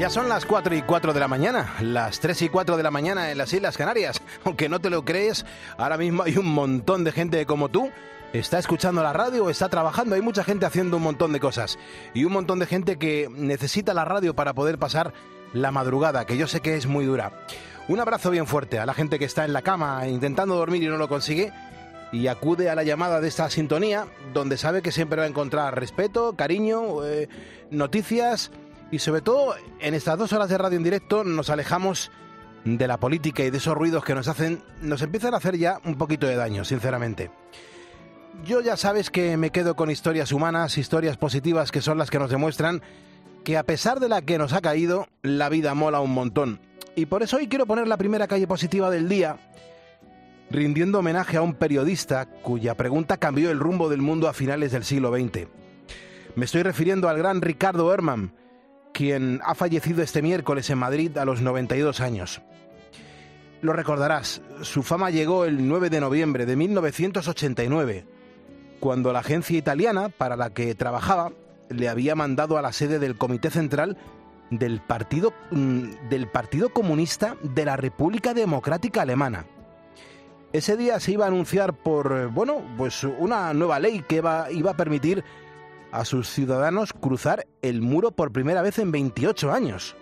Pues ya son las 4:04 de la mañana, las 3:04 de la mañana en las Islas Canarias. Aunque no te lo crees, ahora mismo hay un montón de gente como tú. Está escuchando la radio, está trabajando, hay mucha gente haciendo un montón de cosas. Y un montón de gente que necesita la radio para poder pasar la madrugada, que yo sé que es muy dura. Un abrazo bien fuerte a la gente que está en la cama intentando dormir y no lo consigue. Y acude a la llamada de esta sintonía, donde sabe que siempre va a encontrar respeto, cariño, noticias. Y sobre todo, en estas 2 horas de radio en directo nos alejamos de la política y de esos ruidos que nos empiezan a hacer ya un poquito de daño, sinceramente. Yo ya sabes que me quedo con historias humanas, historias positivas, que son las que nos demuestran que a pesar de la que nos ha caído, la vida mola un montón. Y por eso hoy quiero poner la primera calle positiva del día, rindiendo homenaje a un periodista cuya pregunta cambió el rumbo del mundo a finales del siglo XX. Me estoy refiriendo al gran Ricardo Herrmann, quien ha fallecido este miércoles en Madrid a los 92 años. Lo recordarás, su fama llegó el 9 de noviembre de 1989, cuando la agencia italiana para la que trabajaba le había mandado a la sede del Comité Central del Partido Comunista de la República Democrática Alemana. Ese día se iba a anunciar una nueva ley que iba a permitir a sus ciudadanos cruzar el muro por primera vez en 28 años.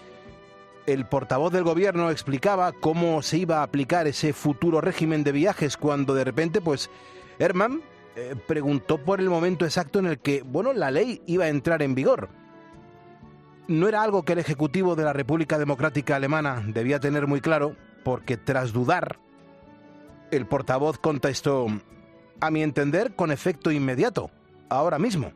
El portavoz del gobierno explicaba cómo se iba a aplicar ese futuro régimen de viajes cuando de repente, Herrmann preguntó por el momento exacto en el que, la ley iba a entrar en vigor. No era algo que el Ejecutivo de la República Democrática Alemana debía tener muy claro, porque tras dudar, el portavoz contestó: a mi entender, con efecto inmediato, ahora mismo.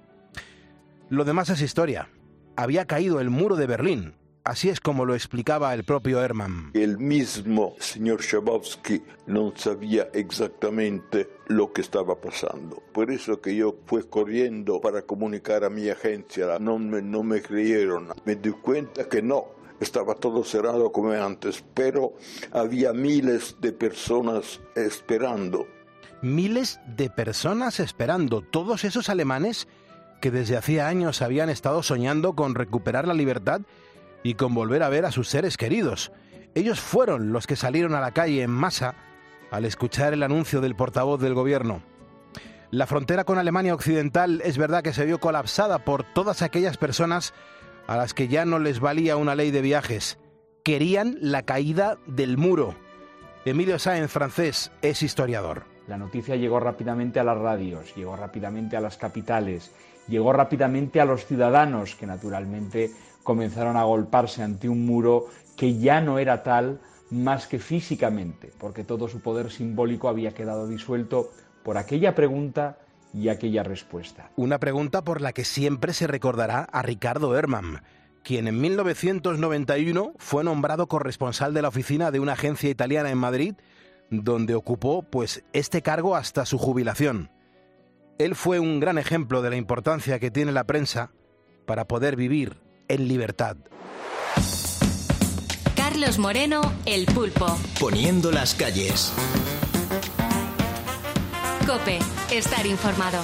Lo demás es historia. Había caído el muro de Berlín. Así es como lo explicaba el propio Herrmann. El mismo señor Schabowski no sabía exactamente lo que estaba pasando. Por eso que yo fui corriendo para comunicar a mi agencia. No me creyeron. Me di cuenta que no. Estaba todo cerrado como antes, pero había miles de personas esperando. Miles de personas esperando, todos esos alemanes que desde hacía años habían estado soñando con recuperar la libertad y con volver a ver a sus seres queridos. Ellos fueron los que salieron a la calle en masa al escuchar el anuncio del portavoz del gobierno. La frontera con Alemania Occidental es verdad que se vio colapsada por todas aquellas personas a las que ya no les valía una ley de viajes. Querían la caída del muro. Emilio Sáenz, francés, es historiador. La noticia llegó rápidamente a las radios, llegó rápidamente a las capitales, llegó rápidamente a los ciudadanos, que naturalmente comenzaron a agolparse ante un muro que ya no era tal más que físicamente, porque todo su poder simbólico había quedado disuelto por aquella pregunta y aquella respuesta. Una pregunta por la que siempre se recordará a Ricardo Herrmann, quien en 1991 fue nombrado corresponsal de la oficina de una agencia italiana en Madrid, donde ocupó este cargo hasta su jubilación. Él fue un gran ejemplo de la importancia que tiene la prensa para poder vivir en libertad. Carlos Moreno, El Pulpo. Poniendo las calles. COPE, estar informado.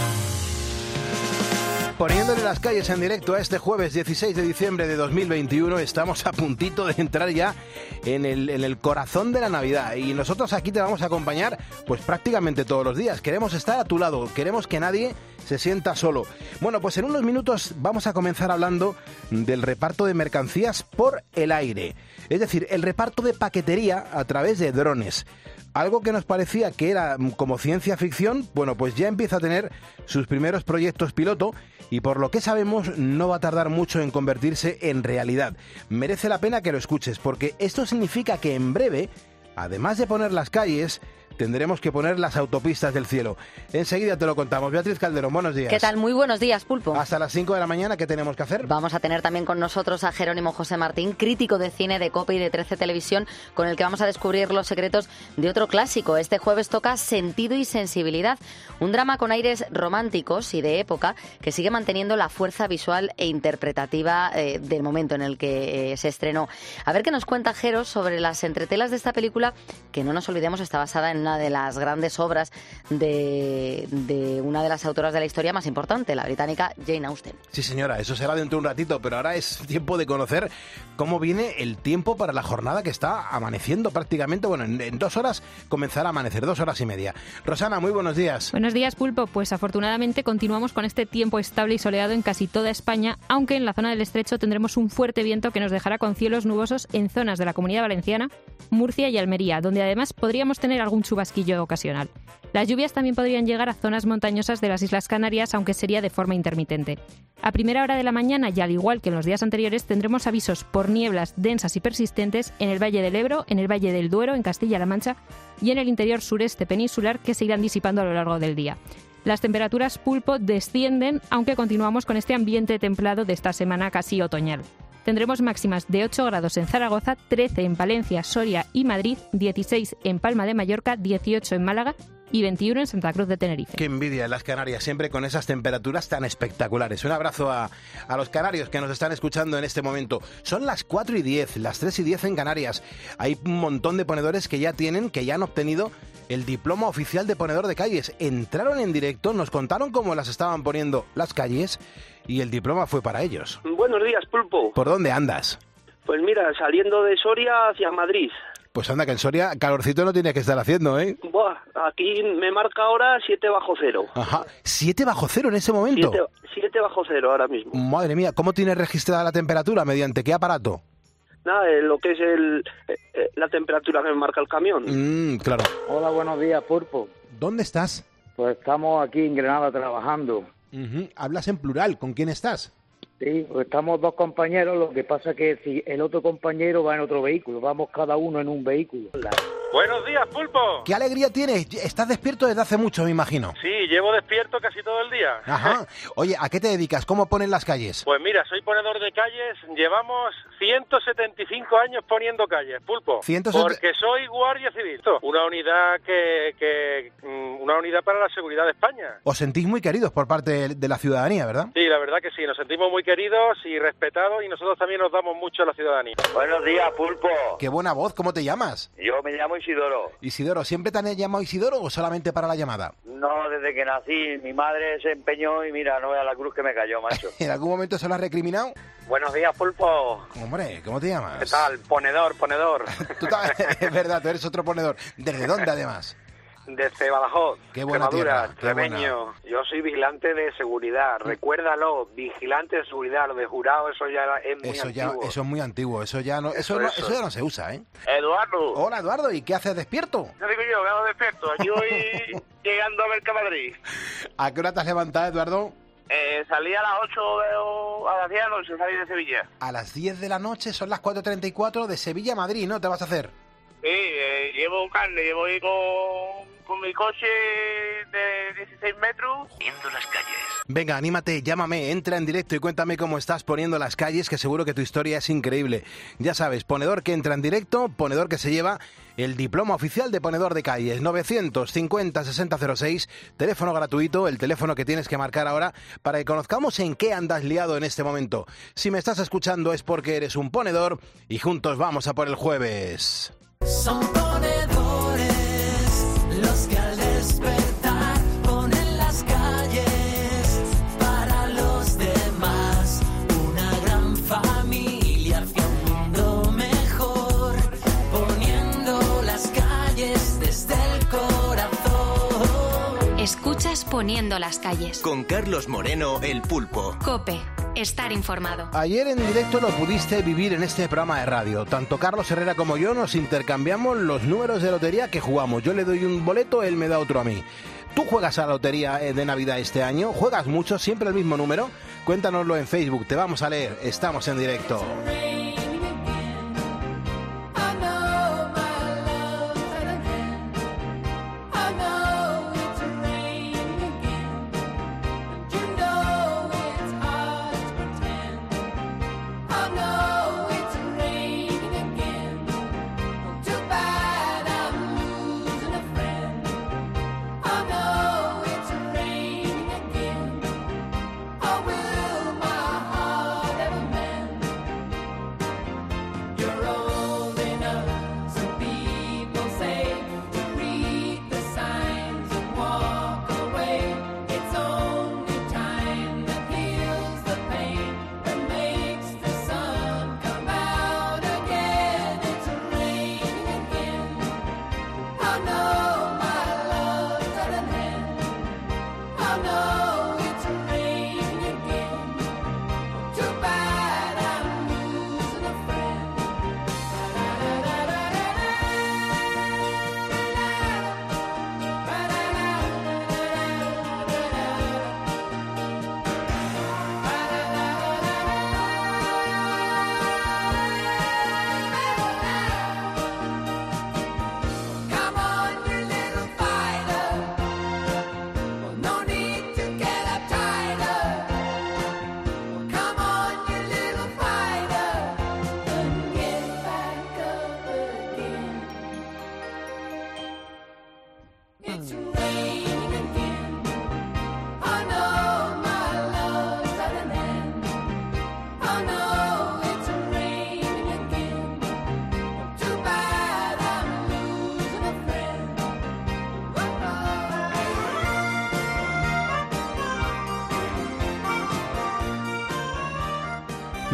Poniéndole las calles en directo a este jueves 16 de diciembre de 2021, estamos a puntito de entrar ya en el corazón de la Navidad, y nosotros aquí te vamos a acompañar prácticamente todos los días. Queremos estar a tu lado, queremos que nadie se sienta solo. Bueno, pues en unos minutos vamos a comenzar hablando del reparto de mercancías por el aire, es decir, el reparto de paquetería a través de drones. Algo que nos parecía que era como ciencia ficción, pues ya empieza a tener sus primeros proyectos piloto y por lo que sabemos no va a tardar mucho en convertirse en realidad. Merece la pena que lo escuches, porque esto significa que en breve, además de poner las calles, tendremos que poner las autopistas del cielo. Enseguida te lo contamos. Beatriz Calderón, buenos días. ¿Qué tal? Muy buenos días, Pulpo. Hasta las 5 de la mañana, ¿qué tenemos que hacer? Vamos a tener también con nosotros a Jerónimo José Martín, crítico de cine de COPE y de 13 Televisión, con el que vamos a descubrir los secretos de otro clásico. Este jueves toca Sentido y Sensibilidad, un drama con aires románticos y de época que sigue manteniendo la fuerza visual e interpretativa del momento en el que se estrenó. A ver qué nos cuenta Jero sobre las entretelas de esta película, que no nos olvidemos está basada en una de las grandes obras de una de las autoras de la historia más importante, la británica Jane Austen. Sí, señora, eso será dentro de un ratito, pero ahora es tiempo de conocer cómo viene el tiempo para la jornada que está amaneciendo prácticamente. Bueno, en 2 horas comenzará a amanecer, 2 horas y media. Rosana, muy buenos días. Buenos días, Pulpo. Pues afortunadamente continuamos con este tiempo estable y soleado en casi toda España, aunque en la zona del Estrecho tendremos un fuerte viento que nos dejará con cielos nubosos en zonas de la Comunidad Valenciana, Murcia y Almería, donde además podríamos tener algún chubasquillo ocasional. Las lluvias también podrían llegar a zonas montañosas de las Islas Canarias, aunque sería de forma intermitente. A primera hora de la mañana, y al igual que en los días anteriores, tendremos avisos por nieblas densas y persistentes en el Valle del Ebro, en el Valle del Duero, en Castilla-La Mancha y en el interior sureste peninsular, que se irán disipando a lo largo del día. Las temperaturas, Pulpo, descienden, aunque continuamos con este ambiente templado de esta semana casi otoñal. Tendremos máximas de 8 grados en Zaragoza, 13 en Palencia, Soria y Madrid, 16 en Palma de Mallorca, 18 en Málaga y 21 en Santa Cruz de Tenerife. Qué envidia en las Canarias, siempre con esas temperaturas tan espectaculares. Un abrazo a los canarios que nos están escuchando en este momento. Son las 4:10, las 3:10 en Canarias. Hay un montón de ponedores que ya han obtenido el diploma oficial de ponedor de calles. Entraron en directo, nos contaron cómo las estaban poniendo las calles y el diploma fue para ellos. Buenos días, Pulpo. ¿Por dónde andas? Pues mira, saliendo de Soria hacia Madrid. Pues anda, que en Soria calorcito no tienes que estar haciendo, ¿eh? Buah, aquí me marca ahora 7 bajo cero. Ajá, 7 bajo cero en ese momento. 7 bajo cero ahora mismo. Madre mía, ¿cómo tienes registrada la temperatura? ¿Mediante qué aparato? Nada, lo que es la temperatura que me marca el camión. Claro. Hola, buenos días, Pulpo. ¿Dónde estás? Pues estamos aquí en Granada trabajando. Hablas en plural, ¿con quién estás? Sí, pues estamos 2 compañeros, lo que pasa es que si el otro compañero va en otro vehículo, vamos cada uno en un vehículo. Buenos días, Pulpo. ¿Qué alegría tienes? Estás despierto desde hace mucho, me imagino. Sí, llevo despierto casi todo el día. Ajá. Oye, ¿a qué te dedicas? ¿Cómo ponen las calles? Pues mira, soy ponedor de calles, llevamos 175 años poniendo calles, Pulpo. Porque soy guardia civil, una unidad una unidad para la seguridad de España. Os sentís muy queridos por parte de la ciudadanía, ¿verdad? Sí, la verdad que sí, nos sentimos muy queridos y respetados y nosotros también nos damos mucho a la ciudadanía. Buenos días, Pulpo. Qué buena voz, ¿cómo te llamas? Yo me llamo Isidoro. Isidoro, ¿siempre te han llamado Isidoro o solamente para la llamada? No, desde que nací, mi madre se empeñó y mira, no vea la cruz que me cayó, macho. ¿En algún momento se lo has recriminado? Buenos días, Pulpo. Hombre, ¿cómo te llamas? ¿Qué tal? Ponedor. Es verdad, tú eres otro ponedor. ¿Desde dónde, además? Desde Badajoz, qué buena Extremadura, tierra, Tremeño. Yo soy vigilante de seguridad, recuérdalo, vigilante de seguridad, lo de jurado, eso ya es muy antiguo. Eso es muy antiguo, eso ya no se usa, ¿eh? Eduardo. Hola, Eduardo, ¿y qué haces despierto? No digo yo, quedo despierto, aquí voy llegando a Mercamadrid. ¿A qué hora te has levantado, Eduardo? Salí a las 8 a las 10 de la noche, salí de Sevilla. A las 10 de la noche, son las 4:34 de Sevilla a Madrid, ¿no? ¿Te vas a hacer? Sí, llevo carne, llevo ahí con mi coche de 16 metros. Poniendo las calles. Venga, anímate, llámame, entra en directo y cuéntame cómo estás poniendo las calles, que seguro que tu historia es increíble. Ya sabes, ponedor que entra en directo, ponedor que se lleva el diploma oficial de ponedor de calles. 950-6006, teléfono gratuito, el teléfono que tienes que marcar ahora para que conozcamos en qué andas liado en este momento. Si me estás escuchando es porque eres un ponedor y juntos vamos a por el jueves. Son ponedores los que al despertar ponen las calles para los demás. Una gran familia hacia un mundo mejor, poniendo las calles desde el corazón. Escuchas Poniendo las calles. Con Carlos Moreno, el Pulpo. COPE. Estar informado. Ayer en directo lo pudiste vivir en este programa de radio. Tanto Carlos Herrera como yo nos intercambiamos los números de lotería que jugamos. Yo le doy un boleto, él me da otro a mí. ¿Tú juegas a la lotería de Navidad este año? ¿Juegas mucho? ¿Siempre el mismo número? Cuéntanoslo en Facebook, te vamos a leer. Estamos en directo.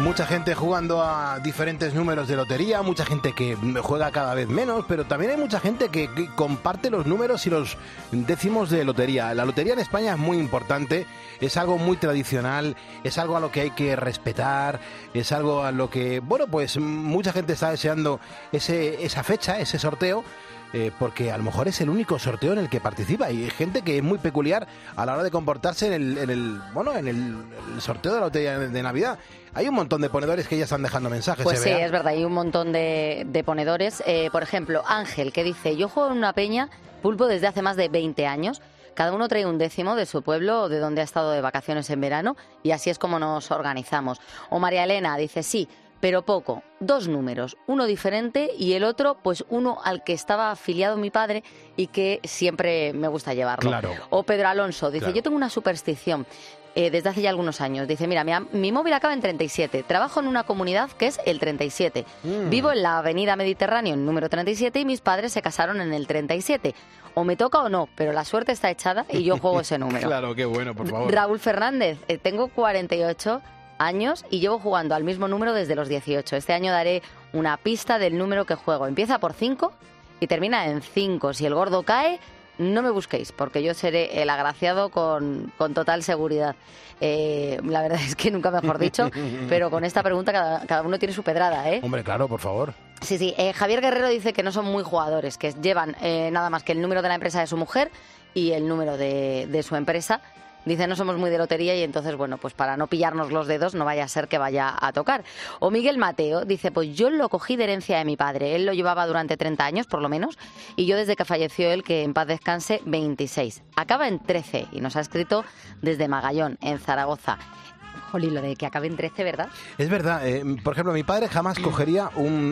Mucha gente jugando a diferentes números de lotería, mucha gente que juega cada vez menos, pero también hay mucha gente que comparte los números y los décimos de lotería. La lotería en España es muy importante, es algo muy tradicional, es algo a lo que hay que respetar, es algo a lo que, bueno, pues mucha gente está deseando esa fecha, ese sorteo, porque a lo mejor es el único sorteo en el que participa. Y hay gente que es muy peculiar a la hora de comportarse en el sorteo de la lotería de Navidad. Hay un montón de ponedores que ya están dejando mensajes. Pues sí, es verdad, hay un montón de ponedores. Por ejemplo, Ángel, que dice: yo juego en una peña, Pulpo, desde hace más de 20 años. Cada uno trae un décimo de su pueblo o de donde ha estado de vacaciones en verano, y así es como nos organizamos. O María Elena dice: sí, pero poco, 2 números, uno diferente y el otro, pues uno al que estaba afiliado mi padre y que siempre me gusta llevarlo. Claro. O Pedro Alonso dice: Claro. yo tengo una superstición desde hace ya algunos años. Dice: mira, mi móvil acaba en 37, trabajo en una comunidad que es el 37, vivo en la avenida Mediterráneo, en número 37, y mis padres se casaron en el 37. O me toca o no, pero la suerte está echada y yo juego ese número. Claro, qué bueno, por favor. Raúl Fernández, tengo 48 años y llevo jugando al mismo número desde los 18. Este año daré una pista del número que juego. Empieza por 5 y termina en 5. Si el gordo cae, no me busquéis, porque yo seré el agraciado con total seguridad. La verdad es que nunca mejor dicho, pero con esta pregunta cada uno tiene su pedrada, ¿eh? Hombre, claro, por favor. Sí. Javier Guerrero dice que no son muy jugadores, que llevan nada más que el número de la empresa de su mujer y el número de su empresa. Dice: no somos muy de lotería y entonces, bueno, pues para no pillarnos los dedos no vaya a ser que vaya a tocar. O Miguel Mateo dice: pues yo lo cogí de herencia de mi padre. Él lo llevaba durante 30 años, por lo menos, y yo desde que falleció él, que en paz descanse, 26. Acaba en 13 y nos ha escrito desde Magallón, en Zaragoza. Jolín, lo de que acabe en 13, ¿verdad? Es verdad. Por ejemplo, mi padre jamás cogería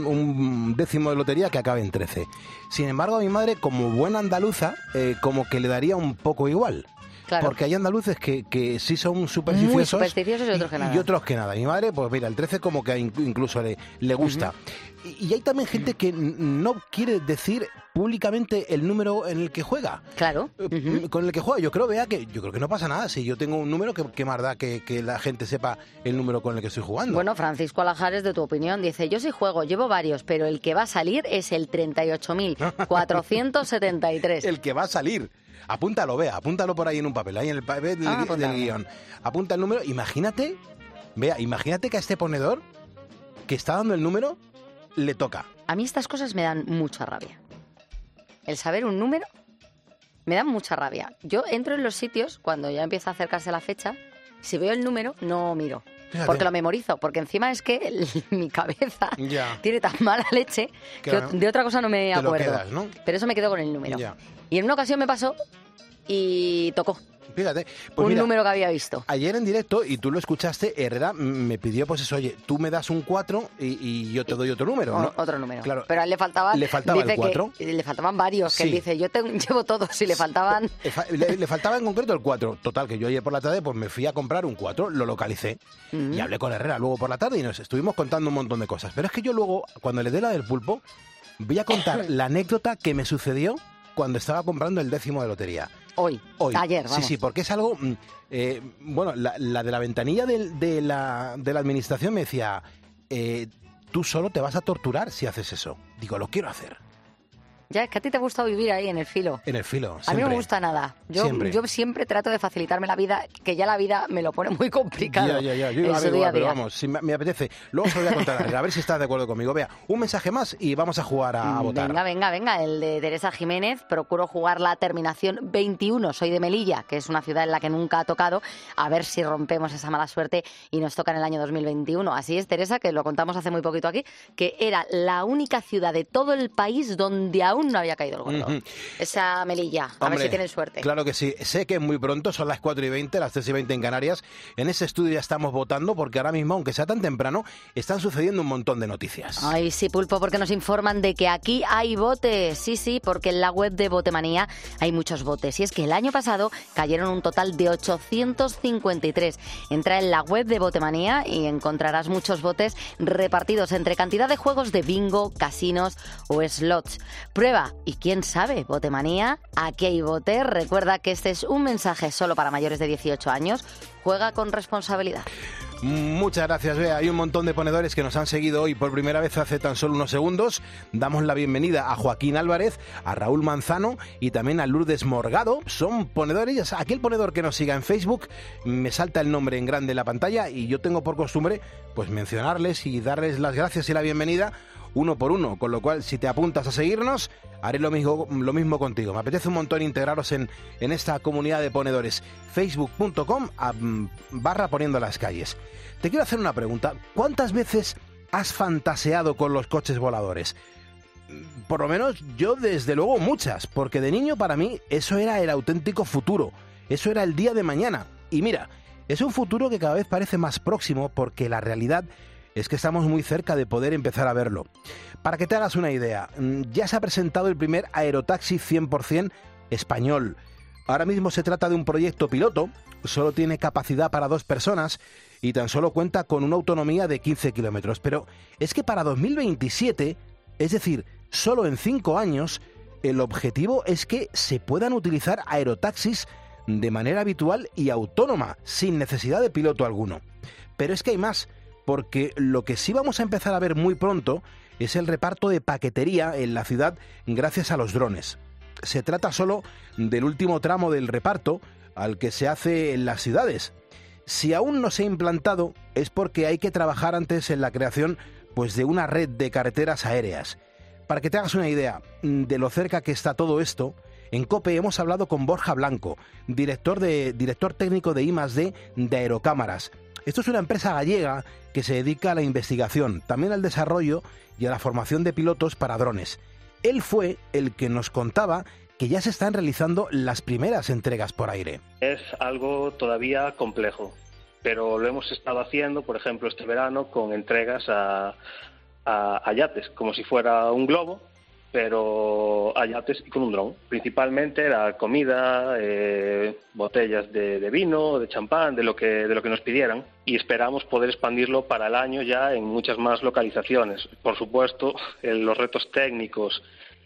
un décimo de lotería que acabe en 13. Sin embargo, a mi madre, como buena andaluza, como que le daría un poco igual. Claro. Porque hay andaluces que sí son supersticiosos. Muy supersticiosos y otros que nada. Y otros que nada. Mi madre, pues mira, el 13 como que incluso le gusta. Y hay también gente que no quiere decir públicamente el número en el que juega. Claro. Con el que juega. Yo creo que no pasa nada. Si yo tengo un número, ¿qué más da que la gente sepa el número con el que estoy jugando? Bueno, Francisco Alajares, de tu opinión, dice: yo sí juego, llevo varios, pero el que va a salir es el 38.473. El que va a salir. Apúntalo, apúntalo por ahí en un papel, ahí en el papel del guión. Apunta el número. Imagínate que a este ponedor que está dando el número le toca. A mí estas cosas me dan mucha rabia. El saber un número me da mucha rabia. Yo entro en los sitios cuando ya empieza a acercarse la fecha. Si veo el número, no miro. Fíjate. Porque lo memorizo. Porque encima es que mi cabeza tiene tan mala leche que de otra cosa no me acuerdo. Te lo quedas, ¿no? Pero eso me quedo con el número. Ya. Y en una ocasión me pasó y tocó. Fíjate, pues un número que había visto. Ayer en directo, y tú lo escuchaste, Herrera me pidió, pues eso, oye, tú me das un 4 y yo te doy otro número, ¿no? Otro número. Claro. Pero a él le faltaba el 4. Le faltaban varios, Sí. que él dice: yo llevo todos y le faltaban... Le faltaba en concreto el 4. Total, que yo ayer por la tarde pues me fui a comprar un 4, lo localicé y hablé con Herrera luego por la tarde y nos estuvimos contando un montón de cosas. Pero es que yo luego, cuando le dé la del pulpo, voy a contar la anécdota que me sucedió cuando estaba comprando el décimo de lotería. Hoy. Ayer, vamos. Sí, porque es algo... bueno, la de la ventanilla de la administración me decía: tú solo te vas a torturar si haces eso. Digo, lo quiero hacer. Ya, es que a ti te gusta vivir ahí en el filo. En el filo, siempre. A mí no me gusta nada. Yo siempre trato de facilitarme la vida, que ya la vida me lo pone muy complicado. Ya. Yo en su día a día. Pero vamos, si me apetece. Luego se lo voy a contar a ver si estás de acuerdo conmigo. Vea, un mensaje más y vamos a jugar a votar. Venga. El de Teresa Jiménez. Procuro jugar la terminación 21. Soy de Melilla, que es una ciudad en la que nunca ha tocado. A ver si rompemos esa mala suerte y nos toca en el año 2021. Así es, Teresa, que lo contamos hace muy poquito aquí, que era la única ciudad de todo el país donde aún no había caído el gordo. Esa Melilla, a ver si tienen suerte. Claro que sí. Sé que es muy pronto, son las 4:20, las 3:20 en Canarias. En ese estudio ya estamos votando porque ahora mismo, aunque sea tan temprano, están sucediendo un montón de noticias. Ay, sí, Pulpo, porque nos informan de que aquí hay botes. Sí, porque en la web de Botemanía hay muchos botes. Y es que el año pasado cayeron un total de 853. Entra en la web de Botemanía y encontrarás muchos botes repartidos entre cantidad de juegos de bingo, casinos o slots. Prueba y quién sabe, Botemanía, aquí hay bote. Recuerda que este es un mensaje solo para mayores de 18 años. Juega con responsabilidad. Muchas gracias, Bea. Hay un montón de ponedores que nos han seguido hoy por primera vez hace tan solo unos segundos. Damos la bienvenida a Joaquín Álvarez, a Raúl Manzano y también a Lourdes Morgado. Son ponedores. Aquel ponedor que nos siga en Facebook, me salta el nombre en grande en la pantalla y yo tengo por costumbre pues mencionarles y darles las gracias y la bienvenida uno por uno, con lo cual si te apuntas a seguirnos, haré lo mismo contigo. Me apetece un montón integraros en esta comunidad de ponedores. facebook.com/poniendo las calles. Te quiero hacer una pregunta. ¿Cuántas veces has fantaseado con los coches voladores? Por lo menos yo desde luego muchas, porque de niño para mí eso era el auténtico futuro, eso era el día de mañana. Y mira, es un futuro que cada vez parece más próximo porque la realidad es que estamos muy cerca de poder empezar a verlo. Para que te hagas una idea, ya se ha presentado el primer aerotaxi 100% español. Ahora mismo se trata de un proyecto piloto, solo tiene capacidad para 2 personas y tan solo cuenta con una autonomía de 15 kilómetros. Pero es que para 2027, es decir, solo en 5 años, el objetivo es que se puedan utilizar aerotaxis de manera habitual y autónoma, sin necesidad de piloto alguno. Pero es que hay más, porque lo que sí vamos a empezar a ver muy pronto es el reparto de paquetería en la ciudad gracias a los drones. Se trata solo del último tramo del reparto al que se hace en las ciudades. Si aún no se ha implantado es porque hay que trabajar antes en la creación pues de una red de carreteras aéreas. Para que te hagas una idea de lo cerca que está todo esto, en COPE hemos hablado con Borja Blanco, director técnico de I+D de Aerocámaras. Esto es una empresa gallega que se dedica a la investigación, también al desarrollo y a la formación de pilotos para drones. Él fue el que nos contaba que ya se están realizando las primeras entregas por aire. Es algo todavía complejo, pero lo hemos estado haciendo, por ejemplo, este verano con entregas a yates, como si fuera un globo, pero a yates y con un dron. Principalmente era comida, botellas de vino, de champán, de lo que nos pidieran, y esperamos poder expandirlo para el año ya en muchas más localizaciones. Por supuesto, los retos técnicos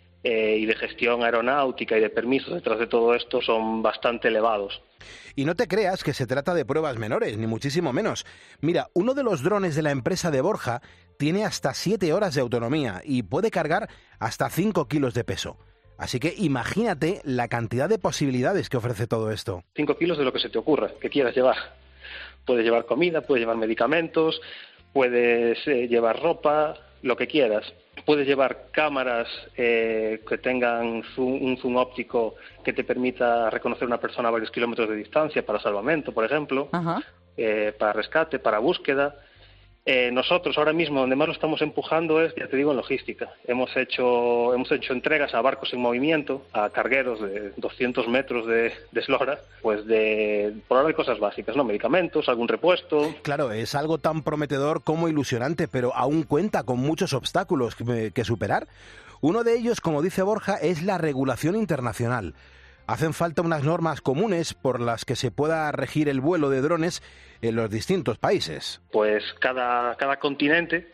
y de gestión aeronáutica y de permisos detrás de todo esto son bastante elevados. Y no te creas que se trata de pruebas menores, ni muchísimo menos. Mira, uno de los drones de la empresa de Borja tiene hasta 7 horas de autonomía y puede cargar hasta 5 kilos de peso. Así que imagínate la cantidad de posibilidades que ofrece todo esto. 5 kilos de lo que se te ocurra, que quieras llevar. Puedes llevar comida, puedes llevar medicamentos, puedes llevar ropa, lo que quieras. Puedes llevar cámaras que tengan un zoom óptico que te permita reconocer a una persona a varios kilómetros de distancia para salvamento, por ejemplo, para rescate, para búsqueda. Nosotros ahora mismo donde más lo estamos empujando es, ya te digo, en logística. Hemos hecho entregas a barcos en movimiento, a cargueros de 200 metros de eslora, pues por ahora de cosas básicas, ¿no? Medicamentos, algún repuesto. Claro, es algo tan prometedor como ilusionante, pero aún cuenta con muchos obstáculos que superar. Uno de ellos, como dice Borja, es la regulación internacional. Hacen falta unas normas comunes por las que se pueda regir el vuelo de drones en los distintos países. Pues cada continente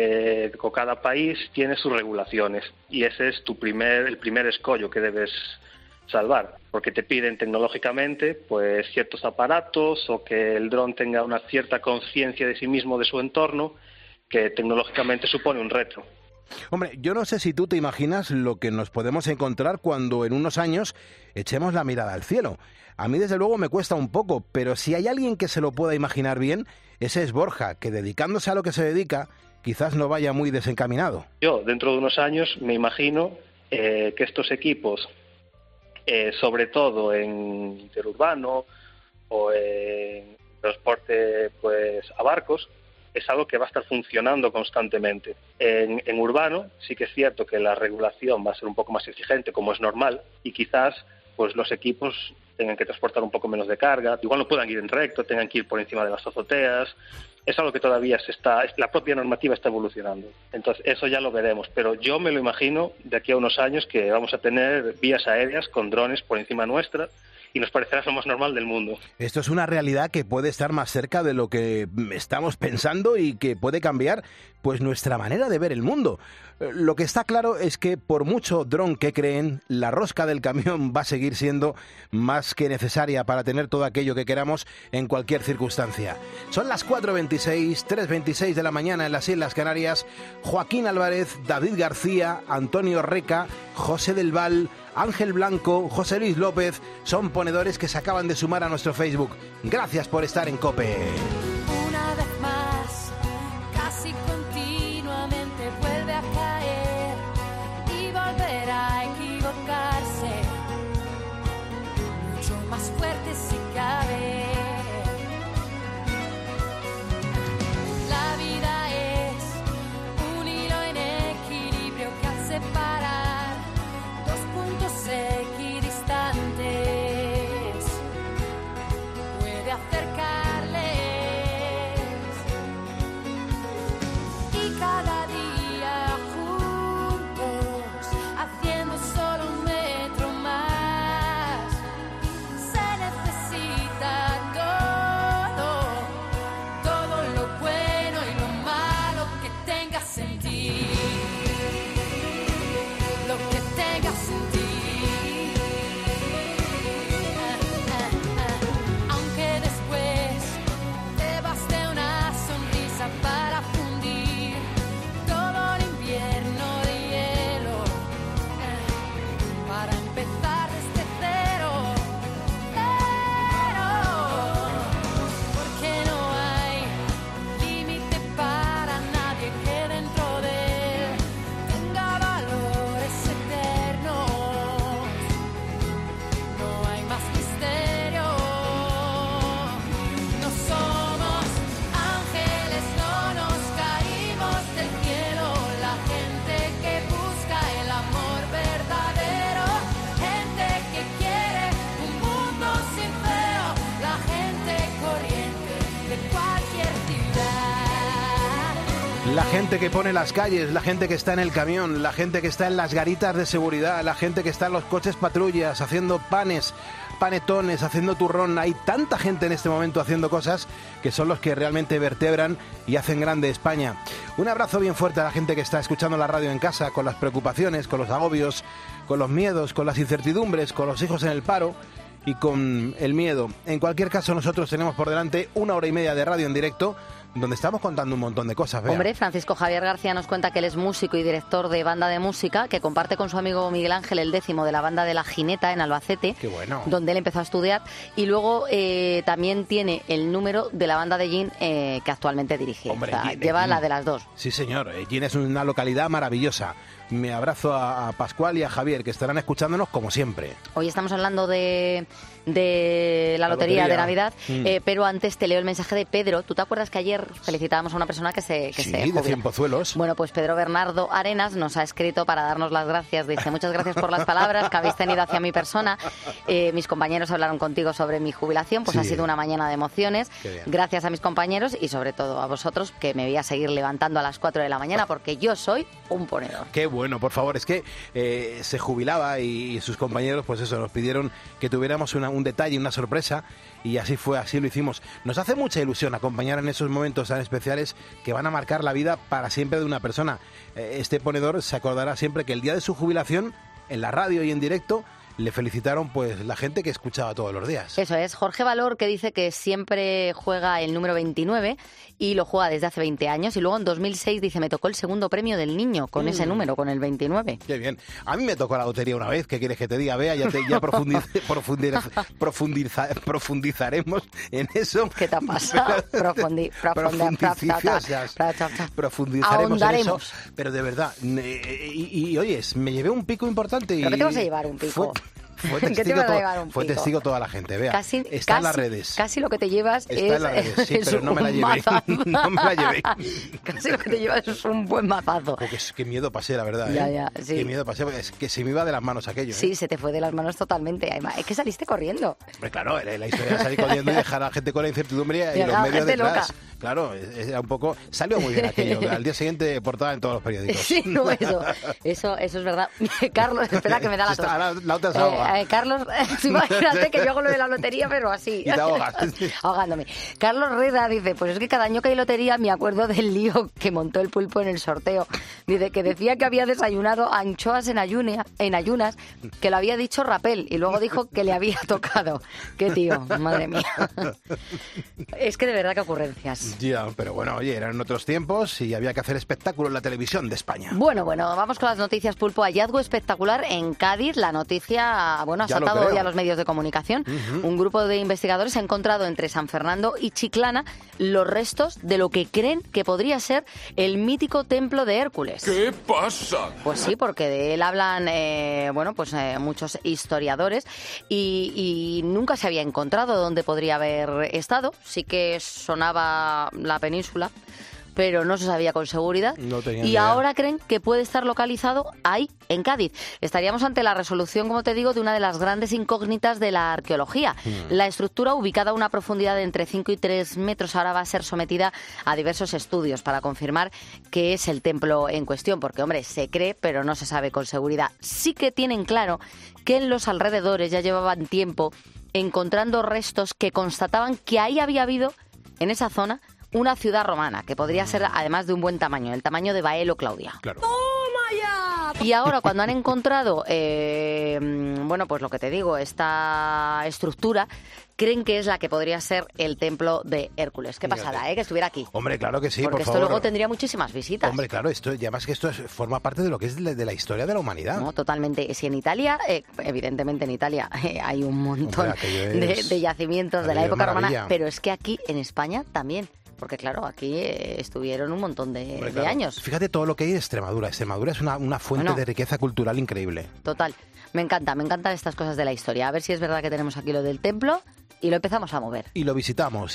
o cada país tiene sus regulaciones y ese es el primer escollo que debes salvar, porque te piden tecnológicamente pues ciertos aparatos o que el dron tenga una cierta conciencia de sí mismo, de su entorno, que tecnológicamente supone un reto. Hombre, yo no sé si tú te imaginas lo que nos podemos encontrar cuando en unos años echemos la mirada al cielo. A mí desde luego me cuesta un poco, pero si hay alguien que se lo pueda imaginar bien, ese es Borja, que dedicándose a lo que se dedica, quizás no vaya muy desencaminado. Yo, dentro de unos años, me imagino que estos equipos, sobre todo en interurbano o en transporte pues a barcos, es algo que va a estar funcionando constantemente. En urbano sí que es cierto que la regulación va a ser un poco más exigente, como es normal, y quizás pues los equipos tengan que transportar un poco menos de carga, igual no puedan ir en recto, tengan que ir por encima de las azoteas. Es algo que todavía la propia normativa está evolucionando. Entonces eso ya lo veremos, pero yo me lo imagino de aquí a unos años que vamos a tener vías aéreas con drones por encima nuestra, y nos parecerá lo más normal del mundo. Esto es una realidad que puede estar más cerca de lo que estamos pensando y que puede cambiar pues nuestra manera de ver el mundo. Lo que está claro es que por mucho dron que creen, la rosca del camión va a seguir siendo más que necesaria para tener todo aquello que queramos en cualquier circunstancia. Son las 4:26, 3:26 de la mañana en las Islas Canarias. Joaquín Álvarez, David García, Antonio Reca, José del Val, Ángel Blanco, José Luis López son ponedores que se acaban de sumar a nuestro Facebook. Gracias por estar en COPE. Una vez más, casi continuamente vuelve a caer y volverá a equivocarse, mucho más fuerte si cabe. La vida es un hilo en equilibrio que al separar dos puntos equidistantes puede acercarles, y cada día juntos haciendo solo un metro más se necesita todo lo bueno y lo malo que tengas en ti, lo que tengas en ti. Aunque después te baste una sonrisa para fundir todo el invierno de hielo, para empezar desde cero, porque no hay límite para nadie que dentro de él tenga valores eternos. No hay más misterio. No somos ángeles, no nos caímos del cielo. La gente que busca el amor verdadero, gente que quiere un mundo sin feo, la gente corriente de cualquier ciudad. La gente que pone las calles, la gente que está en el camión, la gente que está en las garitas de seguridad, la gente que está en los coches patrullas, haciendo panetones, haciendo turrón. Hay tanta gente en este momento haciendo cosas que son los que realmente vertebran y hacen grande España. Un abrazo bien fuerte a la gente que está escuchando la radio en casa, con las preocupaciones, con los agobios, con los miedos, con las incertidumbres, con los hijos en el paro y con el miedo. En cualquier caso, nosotros tenemos por delante 1 hora y media de radio en directo, donde estamos contando un montón de cosas. Bea. Hombre, Francisco Javier García nos cuenta que él es músico y director de banda de música, que comparte con su amigo Miguel Ángel el 10º de la banda de La Jineta en Albacete, Qué bueno. donde él empezó a estudiar, y luego también tiene el número de la banda de Gin que actualmente dirige. Hombre, o sea, Gin, lleva Gin. la de las dos. Sí, señor. Gin es una localidad maravillosa. Me abrazo a Pascual y a Javier, que estarán escuchándonos como siempre. Hoy estamos hablando de la lotería de Navidad, pero antes te leo el mensaje de Pedro. ¿Tú te acuerdas que ayer felicitábamos a una persona que se Sí, de 100 Pozuelos. Bueno, pues Pedro Bernardo Arenas nos ha escrito para darnos las gracias. Dice: muchas gracias por las palabras que habéis tenido hacia mi persona. Mis compañeros hablaron contigo sobre mi jubilación, pues Sí. ha sido una mañana de emociones. Qué bien. Gracias a mis compañeros y sobre todo a vosotros, que me voy a seguir levantando a las 4 de la mañana porque yo soy un ponedor. Qué bueno, por favor. Es que se jubilaba y sus compañeros, pues eso, nos pidieron que tuviéramos un detalle, una sorpresa, y así fue, así lo hicimos. Nos hace mucha ilusión acompañar en esos momentos tan especiales que van a marcar la vida para siempre de una persona. Este ponedor se acordará siempre que el día de su jubilación, en la radio y en directo, le felicitaron pues la gente que escuchaba todos los días. Eso es, Jorge Valor, que dice que siempre juega el número 29 y lo juega desde hace 20 años, y luego en 2006 dice: me tocó el segundo premio del niño con ese número, con el 29. Qué bien. A mí me tocó la lotería una vez. ¿Qué quieres que te diga, Bea? Ya profundizaremos en eso. ¿Qué te ha pasado? Profundizaremos en eso. Pero de verdad, y oyes, me llevé un pico importante. ¿Pero qué te vas a llevar un pico? Fue testigo toda la gente, Bea. Está en las redes. Casi lo que te llevas Está es... en las redes, sí, es pero no me la un llevé. mazazo. No me la llevé. Casi lo que te llevas es un buen mazazo. Qué miedo pasé, la verdad. Ya, sí. Qué miedo pasé, es que se me iba de las manos aquello. Sí, se te fue de las manos totalmente. Además, es que saliste corriendo. Hombre, claro, la historia de salir corriendo y dejar a la gente con la incertidumbre y los medios detrás. Loca. Claro, era un poco... Salió muy bien aquello. Al día siguiente portada en todos los periódicos. Sí, no, eso es verdad. Carlos, espera que me da la tos. La otra es agua. Carlos, imagínate que yo hago lo de la lotería, pero así. Y te ahogas. Ahogándome. Carlos Reda dice, pues es que cada año que hay lotería me acuerdo del lío que montó el Pulpo en el sorteo. Dice que decía que había desayunado anchoas en ayunas, que lo había dicho Rapel, y luego dijo que le había tocado. Qué tío, madre mía. Es que de verdad que ocurrencias. Ya, pero bueno, oye, eran otros tiempos y había que hacer espectáculo en la televisión de España. Bueno, vamos con las noticias, Pulpo. Hallazgo espectacular en Cádiz. La noticia, ha saltado hoy a los medios de comunicación. Un grupo de investigadores ha encontrado entre San Fernando y Chiclana los restos de lo que creen que podría ser el mítico templo de Hércules. ¿Qué pasa? Pues sí, porque de él hablan muchos historiadores y nunca se había encontrado dónde podría haber estado. Sí que sonaba la península, pero no se sabía con seguridad. No tenía y idea. Ahora creen que puede estar localizado ahí, en Cádiz. Estaríamos ante la resolución, como te digo, de una de las grandes incógnitas de la arqueología. La estructura, ubicada a una profundidad de entre 5 y 3 metros, ahora va a ser sometida a diversos estudios para confirmar que es el templo en cuestión, porque, hombre, se cree, pero no se sabe con seguridad. Sí que tienen claro que en los alrededores ya llevaban tiempo encontrando restos que constataban que ahí había habido, en esa zona, una ciudad romana, que podría ser además de un buen tamaño, el tamaño de Baelo Claudia. Claro. Y ahora, cuando han encontrado, pues lo que te digo, esta estructura, creen que es la que podría ser el templo de Hércules. Qué pasada, que estuviera aquí. Hombre, claro que sí, porque por esto favor. luego tendría muchísimas visitas. Hombre, claro, esto, y además que esto forma parte de lo que es de la historia de la humanidad. No, totalmente. Si en Italia, evidentemente en Italia hay un montón de yacimientos de la época romana, pero es que aquí en España también. Porque claro, aquí estuvieron un montón de años. Fíjate todo lo que hay en Extremadura. Extremadura es una fuente de riqueza cultural increíble. Total. Me encantan estas cosas de la historia. A ver si es verdad que tenemos aquí lo del templo y lo empezamos a mover. Y lo visitamos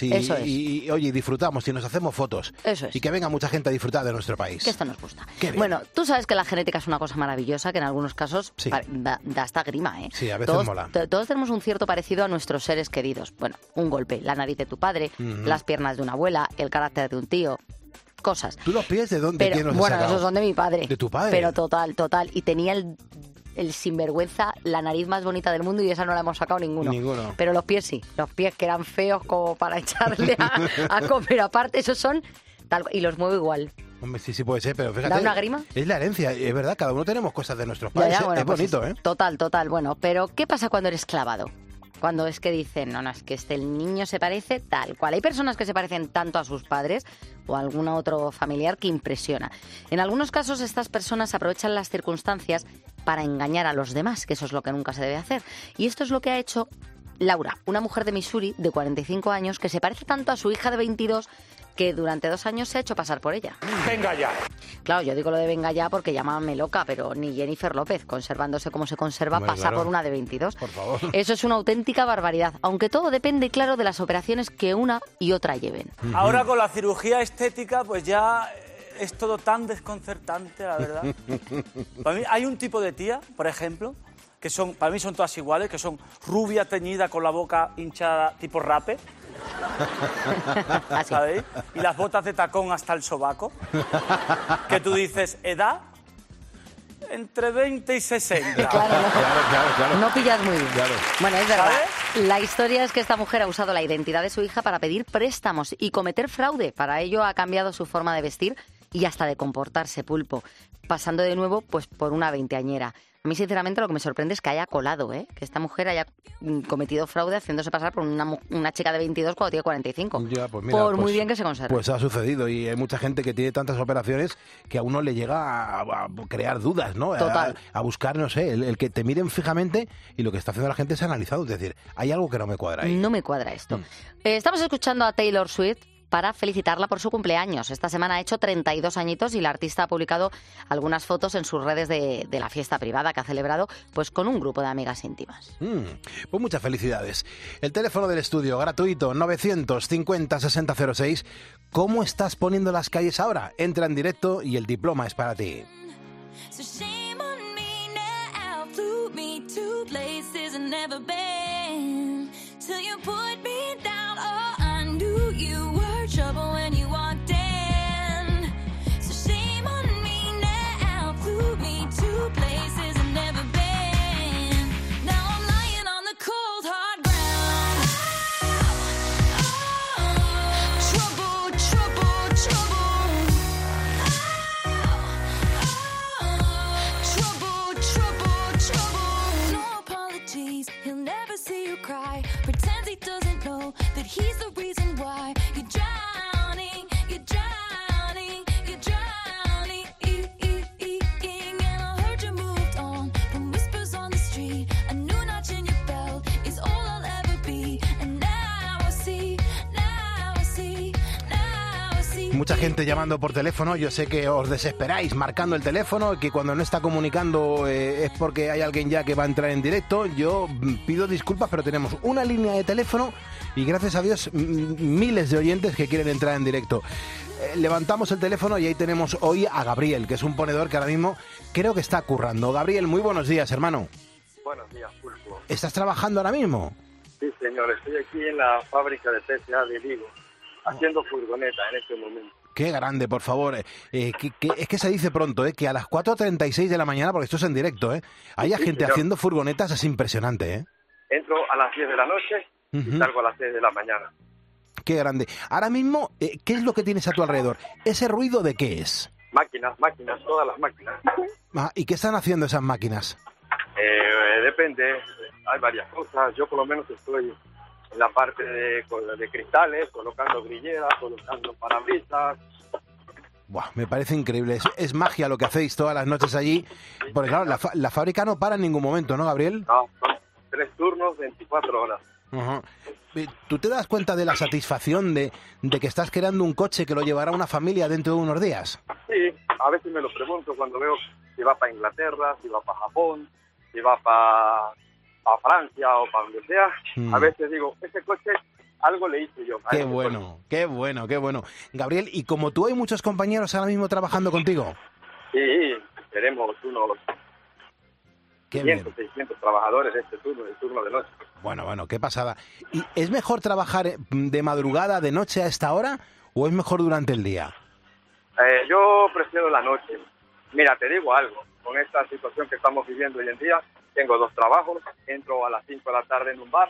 y oye, disfrutamos y nos hacemos fotos. Eso es. Y que venga mucha gente a disfrutar de nuestro país. Que esto nos gusta. Bueno, tú sabes que la genética es una cosa maravillosa, que en algunos casos da hasta grima, ¿eh? Sí, a veces mola. Todos tenemos un cierto parecido a nuestros seres queridos. Bueno, un golpe, la nariz de tu padre, las piernas de una abuela, el carácter de un tío, cosas. ¿Tú los pies de dónde? ¿Quién los ha sacado? Esos son de mi padre. ¿De tu padre? Pero total. Y tenía el sinvergüenza, la nariz más bonita del mundo, y esa no la hemos sacado ninguno. Pero los pies sí, los pies que eran feos como para echarle a comer aparte, esos son y los muevo igual. Hombre, sí puede ser, pero fíjate. ¿Da una grima? Es la herencia, es verdad, cada uno tenemos cosas de nuestros padres. Es bonito, ¿eh? Total. Bueno, pero ¿qué pasa cuando eres clavado? Cuando es que dicen, no, es que el niño se parece tal cual. Hay personas que se parecen tanto a sus padres o a algún otro familiar que impresiona. En algunos casos, estas personas aprovechan las circunstancias para engañar a los demás, que eso es lo que nunca se debe hacer. Y esto es lo que ha hecho Laura, una mujer de Missouri de 45 años que se parece tanto a su hija de 22 que durante 2 años se ha hecho pasar por ella. ¡Venga ya! Claro, yo digo lo de venga ya porque llámame loca, pero ni Jennifer López, conservándose como se conserva, pasa por una de 22. Por favor. Eso es una auténtica barbaridad, aunque todo depende, claro, de las operaciones que una y otra lleven. Ahora con la cirugía estética, pues ya es todo tan desconcertante, la verdad. Para mí hay un tipo de tía, por ejemplo, que para mí son todas iguales, que son rubia, teñida, con la boca hinchada, tipo rape. ¿Sabéis? Y las botas de tacón hasta el sobaco. Que tú dices, edad entre 20 y 60. Claro. No pillas muy bien. Claro. Bueno, es verdad. La historia es que esta mujer ha usado la identidad de su hija para pedir préstamos y cometer fraude. Para ello ha cambiado su forma de vestir y hasta de comportarse, Pulpo, pasando de nuevo pues por una veinteañera. A mí, sinceramente, lo que me sorprende es que haya colado, que esta mujer haya cometido fraude haciéndose pasar por una chica de 22 cuando tiene 45. Ya, pues mira, por muy bien que se conserve. Pues ha sucedido y hay mucha gente que tiene tantas operaciones que a uno le llega a crear dudas, ¿no? Total. A buscar, no sé, el que te miren fijamente y lo que está haciendo la gente es analizado. Es decir, hay algo que no me cuadra ahí. No me cuadra esto. Estamos escuchando a Taylor Swift para felicitarla por su cumpleaños. Esta semana ha hecho 32 añitos y la artista ha publicado algunas fotos en sus redes de la fiesta privada que ha celebrado pues con un grupo de amigas íntimas. Pues muchas felicidades. El teléfono del estudio, gratuito, 950-6006. ¿Cómo estás poniendo las calles ahora? Entra en directo y el diploma es para ti. Trouble when you walked in, so shame on me now. Flew me to places I've never been. Now I'm mucha gente llamando por teléfono. Yo sé que os desesperáis marcando el teléfono y que cuando no está comunicando es porque hay alguien ya que va a entrar en directo. Yo pido disculpas, pero tenemos una línea de teléfono y gracias a Dios miles de oyentes que quieren entrar en directo. Levantamos el teléfono y ahí tenemos hoy a Gabriel, que es un ponedor que ahora mismo creo que está currando. Gabriel, muy buenos días, hermano. Buenos días, Pulpo. ¿Estás trabajando ahora mismo? Sí, señor, estoy aquí en la fábrica de PSA de Vigo, haciendo furgoneta en este momento. Qué grande, por favor. Es que se dice pronto, que a las 4:36 de la mañana, porque esto es en directo, haya gente señor. haciendo furgonetas, es impresionante, Entro a las 10 de la noche y salgo a las 6 de la mañana. Qué grande. Ahora mismo, ¿qué es lo que tienes a tu alrededor? ¿Ese ruido de qué es? Máquinas, todas las máquinas. ¿Y qué están haciendo esas máquinas? Depende, hay varias cosas. Yo por lo menos estoy en la parte de cristales, colocando grilleras, colocando parabrisas. Buah, me parece increíble. Es magia lo que hacéis todas las noches allí. Porque claro, la fábrica no para en ningún momento, ¿no, Gabriel? No, son 3 turnos, 24 horas. Uh-huh. ¿Tú te das cuenta de la satisfacción de que estás creando un coche que lo llevará una familia dentro de unos días? Sí, a veces me lo pregunto cuando veo si va para Inglaterra, si va para Japón, si va para Francia o para donde sea. A veces digo, ese coche algo le hice yo. Qué bueno, qué bueno, qué bueno. Gabriel, ¿y como tú hay muchos compañeros ahora mismo trabajando contigo? Sí, tenemos unos 500, 600 trabajadores de este turno, el turno de noche. Bueno, qué pasada. ¿Y es mejor trabajar de madrugada, de noche a esta hora, o es mejor durante el día? Yo prefiero la noche. Mira, te digo algo, con esta situación que estamos viviendo hoy en día, tengo 2 trabajos, entro a las 5 de la tarde en un bar,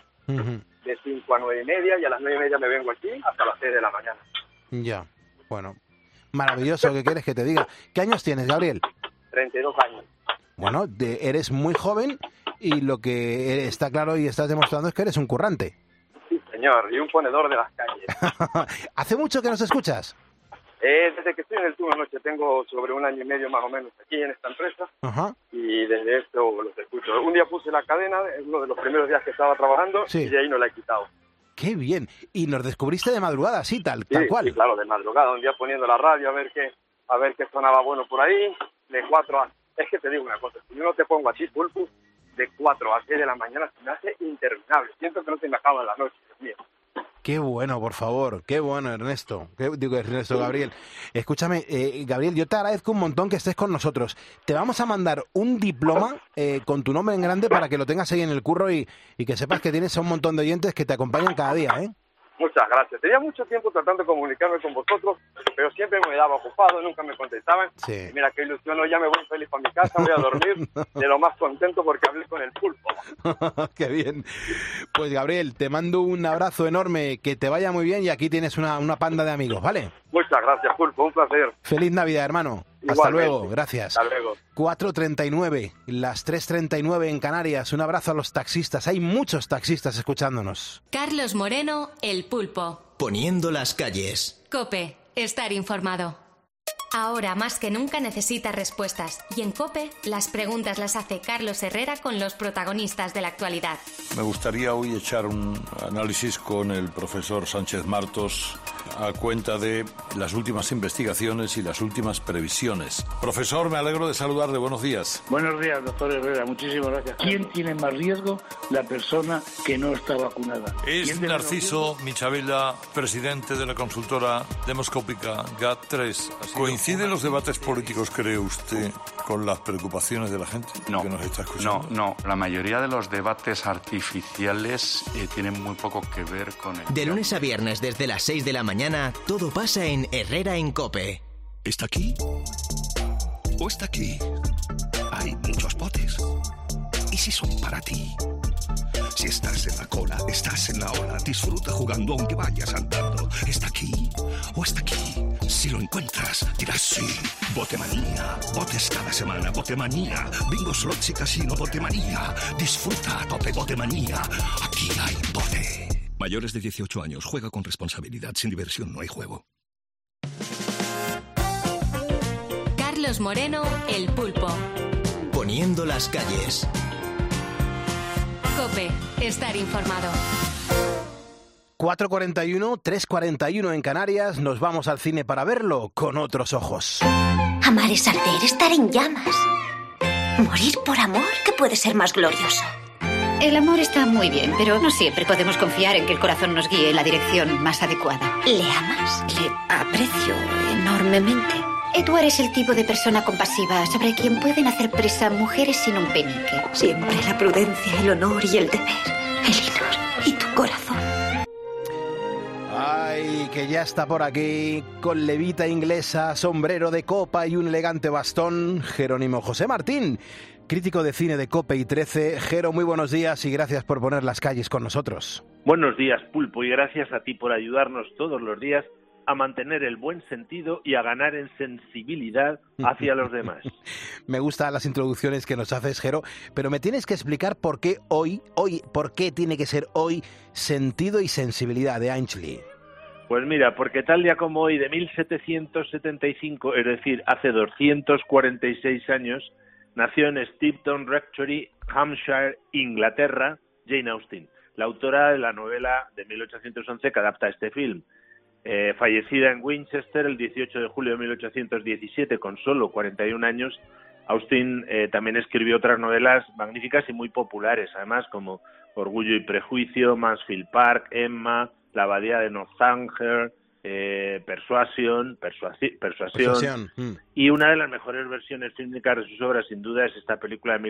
de 5 a 9:30, y a las 9:30 me vengo aquí hasta las 6 de la mañana. Ya, bueno, maravilloso, ¿qué quieres que te diga? ¿Qué años tienes, Gabriel? 32 años. Bueno, eres muy joven y lo que está claro y estás demostrando es que eres un currante. Sí, señor, y un ponedor de las calles. ¿Hace mucho que nos escuchas? Desde que estoy en el turno noche, tengo sobre 1 año y medio más o menos aquí en esta empresa. Y desde esto los escucho. Un día puse la cadena, uno de los primeros días que estaba trabajando, y de ahí no la he quitado. ¡Qué bien! ¿Y nos descubriste de madrugada, sí, tal cual? Sí, claro, de madrugada, un día poniendo la radio a ver qué sonaba bueno por ahí, de 4 a... Es que te digo una cosa, si yo no te pongo así, Pulpo, de 4 a 6 de la mañana se me hace interminable. Siento que no se me acaba la noche, Dios mío. Qué bueno, por favor, qué bueno, Ernesto. Gabriel. Escúchame, Gabriel, yo te agradezco un montón que estés con nosotros. Te vamos a mandar un diploma con tu nombre en grande para que lo tengas ahí en el curro y que sepas que tienes a un montón de oyentes que te acompañan cada día, ¿eh? Muchas gracias. Tenía mucho tiempo tratando de comunicarme con vosotros, pero siempre me daba ocupado, nunca me contestaban. Sí. Mira qué ilusión, hoy ya me voy feliz para mi casa, voy a dormir de lo más contento porque hablé con el Pulpo. Qué bien. Pues Gabriel, te mando un abrazo enorme, que te vaya muy bien y aquí tienes una panda de amigos, ¿vale? Muchas gracias, Pulpo, un placer. Feliz Navidad, hermano. Igualmente. Hasta luego, gracias. Hasta luego. 4:39, las 3:39 en Canarias. Un abrazo a los taxistas. Hay muchos taxistas escuchándonos. Carlos Moreno, El Pulpo. Poniendo las calles. COPE, estar informado. Ahora más que nunca necesita respuestas y en COPE las preguntas las hace Carlos Herrera con los protagonistas de la actualidad. Me gustaría hoy echar un análisis con el profesor Sánchez Martos a cuenta de las últimas investigaciones y las últimas previsiones. Profesor, me alegro de saludarle. Buenos días. Buenos días, doctor Herrera. Muchísimas gracias. ¿Quién tiene más riesgo? La persona que no está vacunada. Es Narciso Michavela, presidente de la consultora demoscópica GAT3. ¿Coinciden los debates políticos, cree usted, con las preocupaciones de la gente que nos está escuchando? No. La mayoría de los debates artificiales tienen muy poco que ver con el... De lunes a viernes desde las 6 de la mañana, todo pasa en Herrera en COPE. ¿Está aquí? ¿O está aquí? Hay muchos botes. ¿Y si son para ti? Si estás en la cola, estás en la ola. Disfruta jugando aunque vayas andando. ¿Está aquí o está aquí? Si lo encuentras, dirás sí. Botemanía. Botes cada semana. Botemanía. Bingo, slots y casino. Botemanía. Disfruta a tope. Botemanía. Aquí hay bote. Mayores de 18 años. Juega con responsabilidad. Sin diversión no hay juego. Carlos Moreno, El Pulpo. Poniendo las calles. COPE, estar informado. 4:41, 3:41 en Canarias, nos vamos al cine para verlo con otros ojos. Amar es arder, estar en llamas. Morir por amor, ¿qué puede ser más glorioso? El amor está muy bien, pero no siempre podemos confiar en que el corazón nos guíe en la dirección más adecuada. ¿Le amas? Le aprecio enormemente. Tú eres el tipo de persona compasiva sobre quien pueden hacer presa mujeres sin un penique. Siempre la prudencia, el honor y el deber. Elinor, y tu corazón. Ay, que ya está por aquí, con levita inglesa, sombrero de copa y un elegante bastón, Jerónimo José Martín, crítico de cine de COPE y 13. Jero, muy buenos días y gracias por poner las calles con nosotros. Buenos días, Pulpo, y gracias a ti por ayudarnos todos los días a mantener el buen sentido y a ganar en sensibilidad hacia los demás. Me gustan las introducciones que nos haces, Jero, pero me tienes que explicar por qué por qué tiene que ser hoy Sentido y sensibilidad de Ainslie. Pues mira, porque tal día como hoy de 1775, es decir, hace 246 años, nació en Stepton Rectory, Hampshire, Inglaterra, Jane Austen, la autora de la novela de 1811 que adapta este film. Fallecida en Winchester el 18 de julio de 1817 con solo 41 años, Austen también escribió otras novelas magníficas y muy populares, además, como Orgullo y Prejuicio, Mansfield Park, Emma, La Abadía de Northanger, Persuasión. Y una de las mejores versiones fílmicas de sus obras, sin duda, es esta película de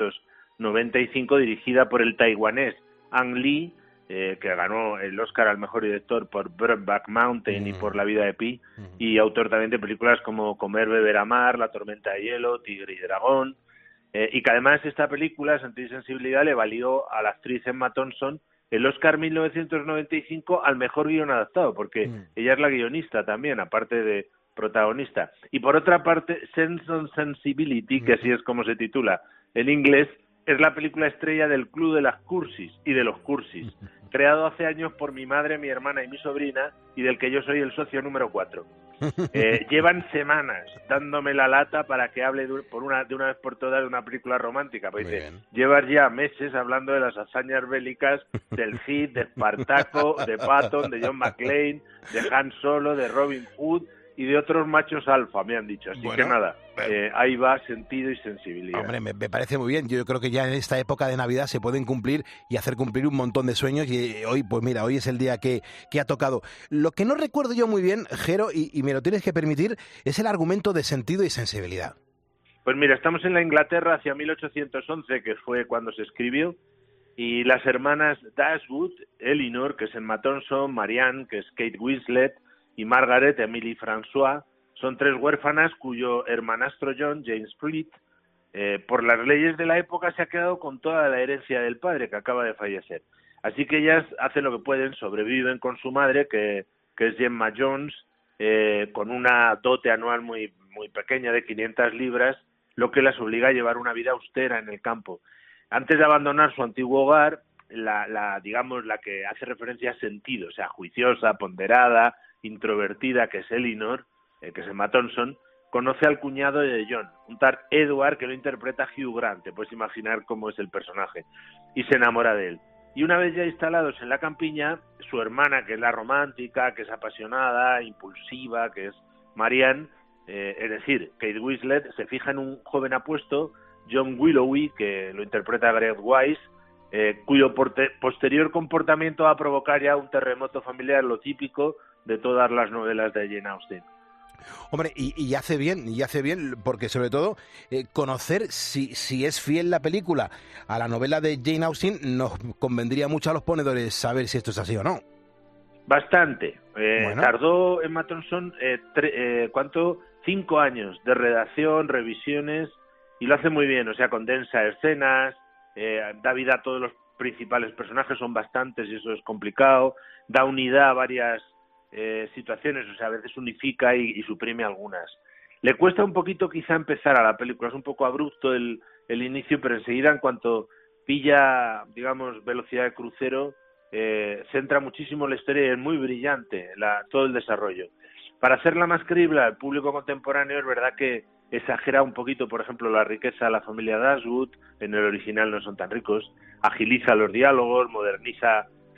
1995 dirigida por el taiwanés Ang Lee, que ganó el Oscar al mejor director por Brokeback Mountain y por La vida de Pi, y autor también de películas como Comer, beber, amar, La tormenta de hielo, Tigre y dragón, y que además esta película, Sentido y sensibilidad, le valió a la actriz Emma Thompson el Oscar 1995 al mejor guion adaptado, porque ella es la guionista también, aparte de protagonista. Y por otra parte, Sense and Sensibility, que así es como se titula en inglés, es la película estrella del Club de las Cursis y de los Cursis, creado hace años por mi madre, mi hermana y mi sobrina, y del que yo soy el socio número 4. Llevan semanas dándome la lata para que hable de una vez por todas de una película romántica. Pues dice, llevas ya meses hablando de las hazañas bélicas del Cid, de Espartaco, de Patton, de John McClane, de Han Solo, de Robin Hood y de otros machos alfa, me han dicho. Así que nada, ahí va Sentido y sensibilidad. Hombre, me parece muy bien. Yo creo que ya en esta época de Navidad se pueden cumplir y hacer cumplir un montón de sueños, y hoy, pues mira, hoy es el día que ha tocado. Lo que no recuerdo yo muy bien, Jero, y me lo tienes que permitir, es el argumento de Sentido y sensibilidad. Pues mira, estamos en la Inglaterra hacia 1811, que fue cuando se escribió, y las hermanas Dashwood, Elinor, que es Emma Thompson, Marianne, que es Kate Winslet, y Margaret, Emily François, son tres huérfanas cuyo hermanastro John, James Fleet, por las leyes de la época se ha quedado con toda la herencia del padre, que acaba de fallecer. Así que ellas hacen lo que pueden, sobreviven con su madre, que es Gemma Jones, con una dote anual muy pequeña de 500 libras, lo que las obliga a llevar una vida austera en el campo. Antes de abandonar su antiguo hogar, la que hace referencia a sentido, o sea, juiciosa, ponderada, introvertida, que es Elinor, que es Emma Thompson, conoce al cuñado de John, un tal Edward, que lo interpreta Hugh Grant, te puedes imaginar cómo es el personaje, y se enamora de él. Y una vez ya instalados en la campiña, su hermana, que es la romántica, que es apasionada, impulsiva, que es Marianne, es decir, Kate Winslet, se fija en un joven apuesto, John Willoughby, que lo interpreta Greg Wise, cuyo posterior comportamiento va a provocar ya un terremoto familiar, lo típico de todas las novelas de Jane Austen. Hombre, y hace bien, porque sobre todo conocer si es fiel la película a la novela de Jane Austen nos convendría mucho a los ponedores saber si esto es así o no. Bastante. Tardó Emma Thompson 5 años de redacción, revisiones, y lo hace muy bien, o sea, condensa escenas, da vida a todos los principales personajes, son bastantes y eso es complicado, da unidad a varias situaciones, o sea, a veces unifica y suprime algunas. Le cuesta un poquito quizá empezar a la película, es un poco abrupto el inicio, pero enseguida, en cuanto pilla, digamos, velocidad de crucero, centra muchísimo la historia y es muy brillante todo el desarrollo. Para hacerla más creíble al público contemporáneo, es verdad que exagera un poquito, por ejemplo, la riqueza de la familia Dashwood, en el original no son tan ricos, agiliza los diálogos, moderniza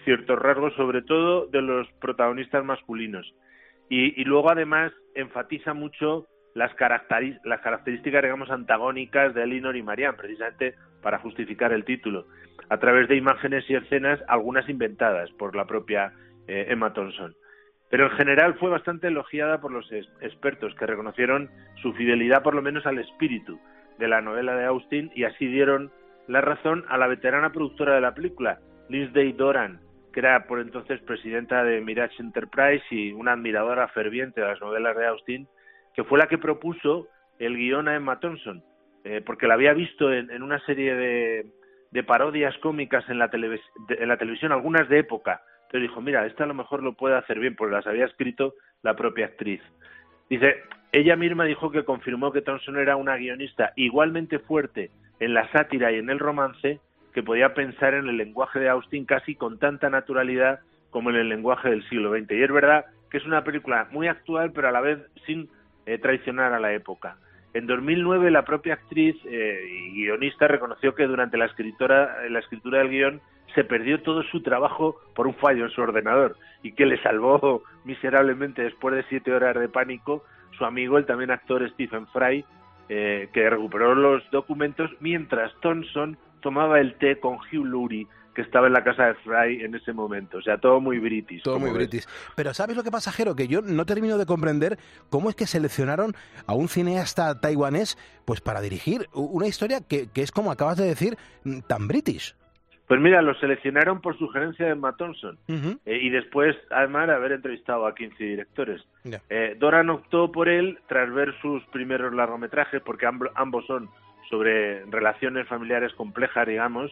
ciertos rasgos, sobre todo de los protagonistas masculinos. Y luego además enfatiza mucho las características, digamos, antagónicas de Elinor y Marianne, precisamente para justificar el título, a través de imágenes y escenas, algunas inventadas por la propia Emma Thompson. Pero en general fue bastante elogiada por los expertos, que reconocieron su fidelidad por lo menos al espíritu de la novela de Austen, y así dieron la razón a la veterana productora de la película, Lindsay Doran, que era por entonces presidenta de Mirage Enterprise y una admiradora ferviente de las novelas de Austen, que fue la que propuso el guión a Emma Thompson, porque la había visto en una serie de parodias cómicas en la televisión, algunas de época, pero dijo, mira, esta a lo mejor lo puede hacer bien, porque las había escrito la propia actriz. Dice, ella misma dijo que confirmó que Thompson era una guionista igualmente fuerte en la sátira y en el romance, que podía pensar en el lenguaje de Austen casi con tanta naturalidad como en el lenguaje del siglo XX. Y es verdad que es una película muy actual, pero a la vez sin traicionar a la época. En 2009 la propia actriz y guionista reconoció que durante la escritura del guión se perdió todo su trabajo por un fallo en su ordenador, y que le salvó miserablemente después de 7 horas de pánico su amigo, el también actor Stephen Fry, que recuperó los documentos mientras Thompson tomaba el té con Hugh Laurie, que estaba en la casa de Fry en ese momento. O sea, todo muy british. Todo muy british. Pero ¿sabes lo que pasa, Jero? Que yo no termino de comprender cómo es que seleccionaron a un cineasta taiwanés pues para dirigir una historia que es, como acabas de decir, tan british. Pues mira, lo seleccionaron por sugerencia de Emma Thompson, y después, además, de haber entrevistado a 15 directores. Doran optó por él tras ver sus primeros largometrajes, porque ambos son sobre relaciones familiares complejas, digamos,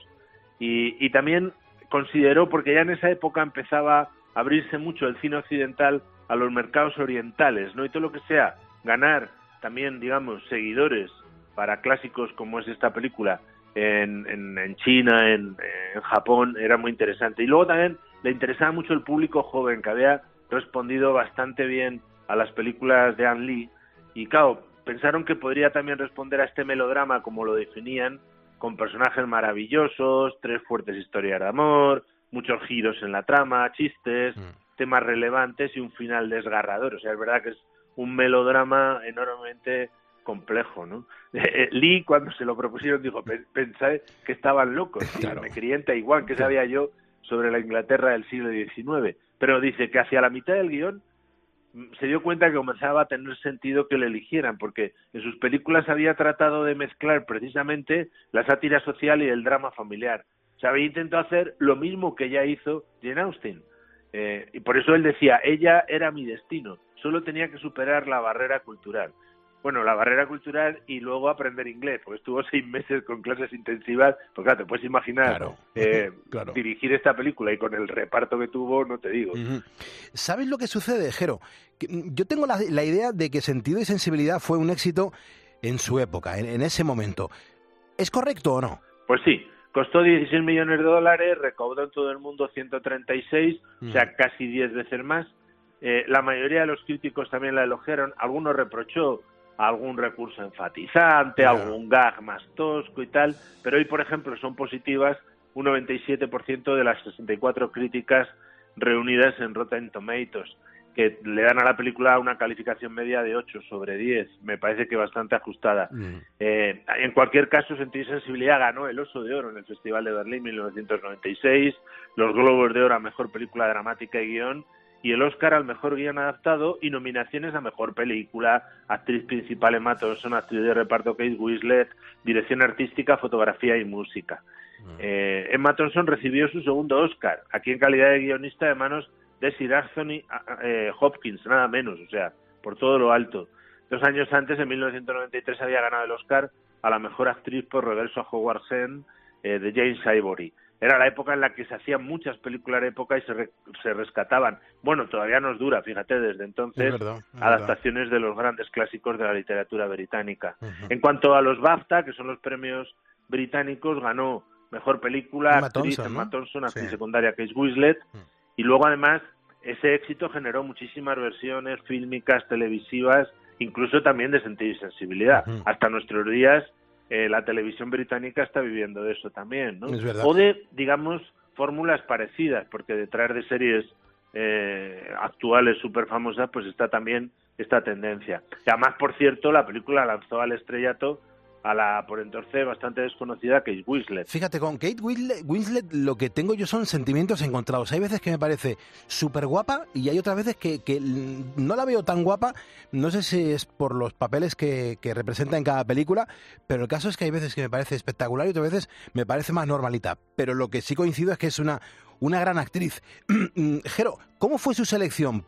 y también consideró, porque ya en esa época empezaba a abrirse mucho el cine occidental a los mercados orientales, ¿no? Y todo lo que sea ganar también, digamos, seguidores para clásicos como es esta película en China, en Japón, era muy interesante. Y luego también le interesaba mucho el público joven, que había respondido bastante bien a las películas de Ang Lee, y claro, pensaron que podría también responder a este melodrama, como lo definían, con personajes maravillosos, 3 fuertes historias de amor, muchos giros en la trama, chistes, temas relevantes y un final desgarrador. O sea, es verdad que es un melodrama enormemente complejo, ¿no? Lee, cuando se lo propusieron, dijo, pensé que estaban locos. Claro. Me crié en Taiwán, ¿qué sabía yo sobre la Inglaterra del siglo XIX? Pero dice que hacia la mitad del guión se dio cuenta que comenzaba a tener sentido que le eligieran, porque en sus películas había tratado de mezclar precisamente la sátira social y el drama familiar. O sea, había intentado hacer lo mismo que ya hizo Jane Austen. Y por eso él decía, ella era mi destino, solo tenía que superar la barrera cultural. Bueno, la barrera cultural y luego aprender inglés, porque estuvo 6 meses con clases intensivas, pues claro, te puedes imaginar, claro. Dirigir esta película y con el reparto que tuvo, no te digo. ¿Sabes lo que sucede, Jero? Yo tengo la idea de que Sentido y Sensibilidad fue un éxito en su época, en ese momento. ¿Es correcto o no? Pues sí, costó $16 millones, recaudó en todo el mundo 136, o sea, casi 10 veces más. La mayoría de los críticos también la elogiaron, algunos reprochó algún recurso enfatizante, algún gag más tosco y tal, pero hoy, por ejemplo, son positivas un 97% de las 64 críticas reunidas en Rotten Tomatoes, que le dan a la película una calificación media de 8 sobre 10, me parece que bastante ajustada. En cualquier caso, Sentido y Sensibilidad ganó el Oso de Oro en el Festival de Berlín 1996, los Globos de Oro a Mejor Película Dramática y Guión, y el Oscar al Mejor Guión Adaptado, y nominaciones a Mejor Película, Actriz Principal Emma Thompson, Actriz de Reparto Kate Winslet, Dirección Artística, Fotografía y Música. Emma Thompson recibió su segundo Oscar, aquí en calidad de guionista, de manos de Sir Anthony Hopkins, nada menos, o sea, por todo lo alto. 2 años antes, en 1993, había ganado el Oscar a la Mejor Actriz por Reverso a Howard Sheen, de James Ivory. Era la época en la que se hacían muchas películas de época y se rescataban. Bueno, todavía nos dura, fíjate, desde entonces, adaptaciones de los grandes clásicos de la literatura británica. En cuanto a los BAFTA, que son los premios británicos, ganó Mejor Película, actriz Emma Thompson, actriz secundaria Kate Winslet, y luego además ese éxito generó muchísimas versiones fílmicas, televisivas, incluso también de Sentido y Sensibilidad. Hasta nuestros días la televisión británica está viviendo de eso también, ¿no? Es verdad. O de, digamos, fórmulas parecidas, porque detrás de series actuales súper famosas pues está también esta tendencia. Y además, por cierto, la película lanzó al estrellato a la por entonces bastante desconocida Kate Winslet. Fíjate, con Kate Winslet lo que tengo yo son sentimientos encontrados. Hay veces que me parece súper guapa y hay otras veces que no la veo tan guapa. No sé si es por los papeles que representa en cada película, pero el caso es que hay veces que me parece espectacular y otras veces me parece más normalita. Pero lo que sí coincido es que es una gran actriz. Jero, ¿cómo fue su selección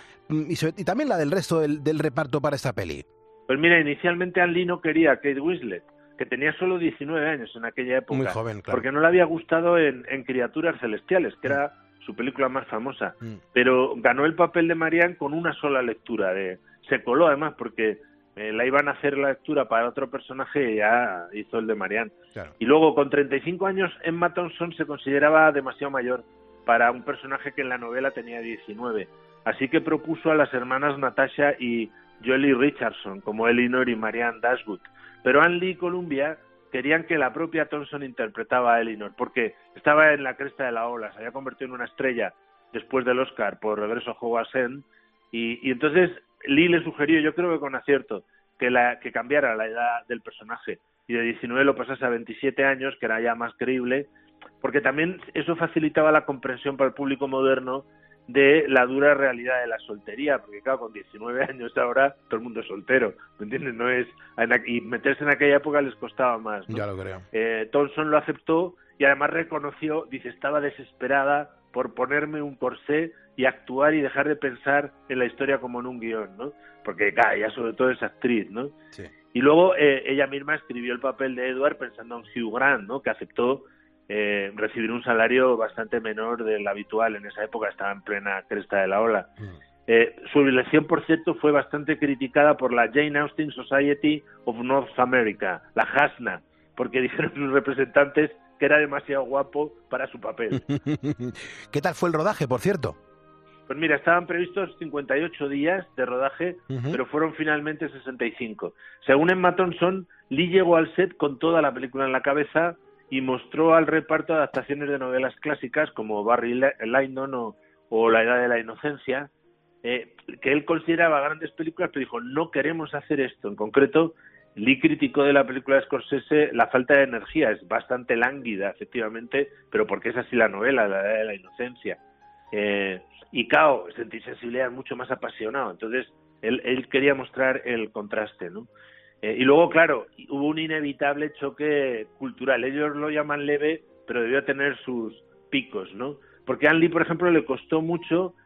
y también la del resto del reparto para esta peli? Pues mira, inicialmente Ang Lee no quería a Kate Winslet, que tenía solo 19 años en aquella época. Muy joven, claro. Porque no le había gustado en Criaturas Celestiales, que era su película más famosa. Pero ganó el papel de Marianne con una sola lectura. Se coló además porque la iban a hacer la lectura para otro personaje y ya hizo el de Marianne. Claro. Y luego, con 35 años, Emma Thompson se consideraba demasiado mayor para un personaje que en la novela tenía 19. Así que propuso a las hermanas Natasha y Joely Richardson como Elinor y Marianne Dashwood. Pero Ang Lee y Columbia querían que la propia Thompson interpretaba a Elinor, porque estaba en la cresta de la ola, se había convertido en una estrella después del Oscar por Regreso a Hogwarts End, y entonces Lee le sugirió, yo creo que con acierto, que cambiara la edad del personaje y de 19 lo pasase a 27 años, que era ya más creíble, porque también eso facilitaba la comprensión para el público moderno de la dura realidad de la soltería, porque claro, con 19 años ahora todo el mundo es soltero, ¿me entiendes? No es, y meterse en aquella época les costaba más, ¿no? Ya lo creo. Thompson lo aceptó y además reconoció, dice, estaba desesperada por ponerme un corsé y actuar y dejar de pensar en la historia como en un guión, ¿no? Porque claro, ella sobre todo es actriz, ¿no? Sí. Y luego ella misma escribió el papel de Edward pensando en Hugh Grant, ¿no? Que aceptó recibir un salario bastante menor del habitual. En esa época estaba en plena cresta de la ola. Su elección, por cierto, fue bastante criticada por la Jane Austen Society of North America, la JASNA, porque dijeron sus representantes que era demasiado guapo para su papel. ¿Qué tal fue el rodaje, por cierto? Pues mira, estaban previstos 58 días de rodaje, pero fueron finalmente 65. Según Emma Thompson, Lee llegó al set con toda la película en la cabeza y mostró al reparto adaptaciones de novelas clásicas como Barry Lyndon o La Edad de la Inocencia, que él consideraba grandes películas, pero dijo, no queremos hacer esto. En concreto, Lee criticó de la película de Scorsese la falta de energía, es bastante lánguida, efectivamente, pero porque es así la novela, La Edad de la Inocencia. Y Cao, sensibilidad mucho más apasionado, entonces él quería mostrar el contraste, ¿no? Y luego, claro, hubo un inevitable choque cultural. Ellos lo llaman leve, pero debió tener sus picos, ¿no? Porque a Ang Lee, por ejemplo, le costó mucho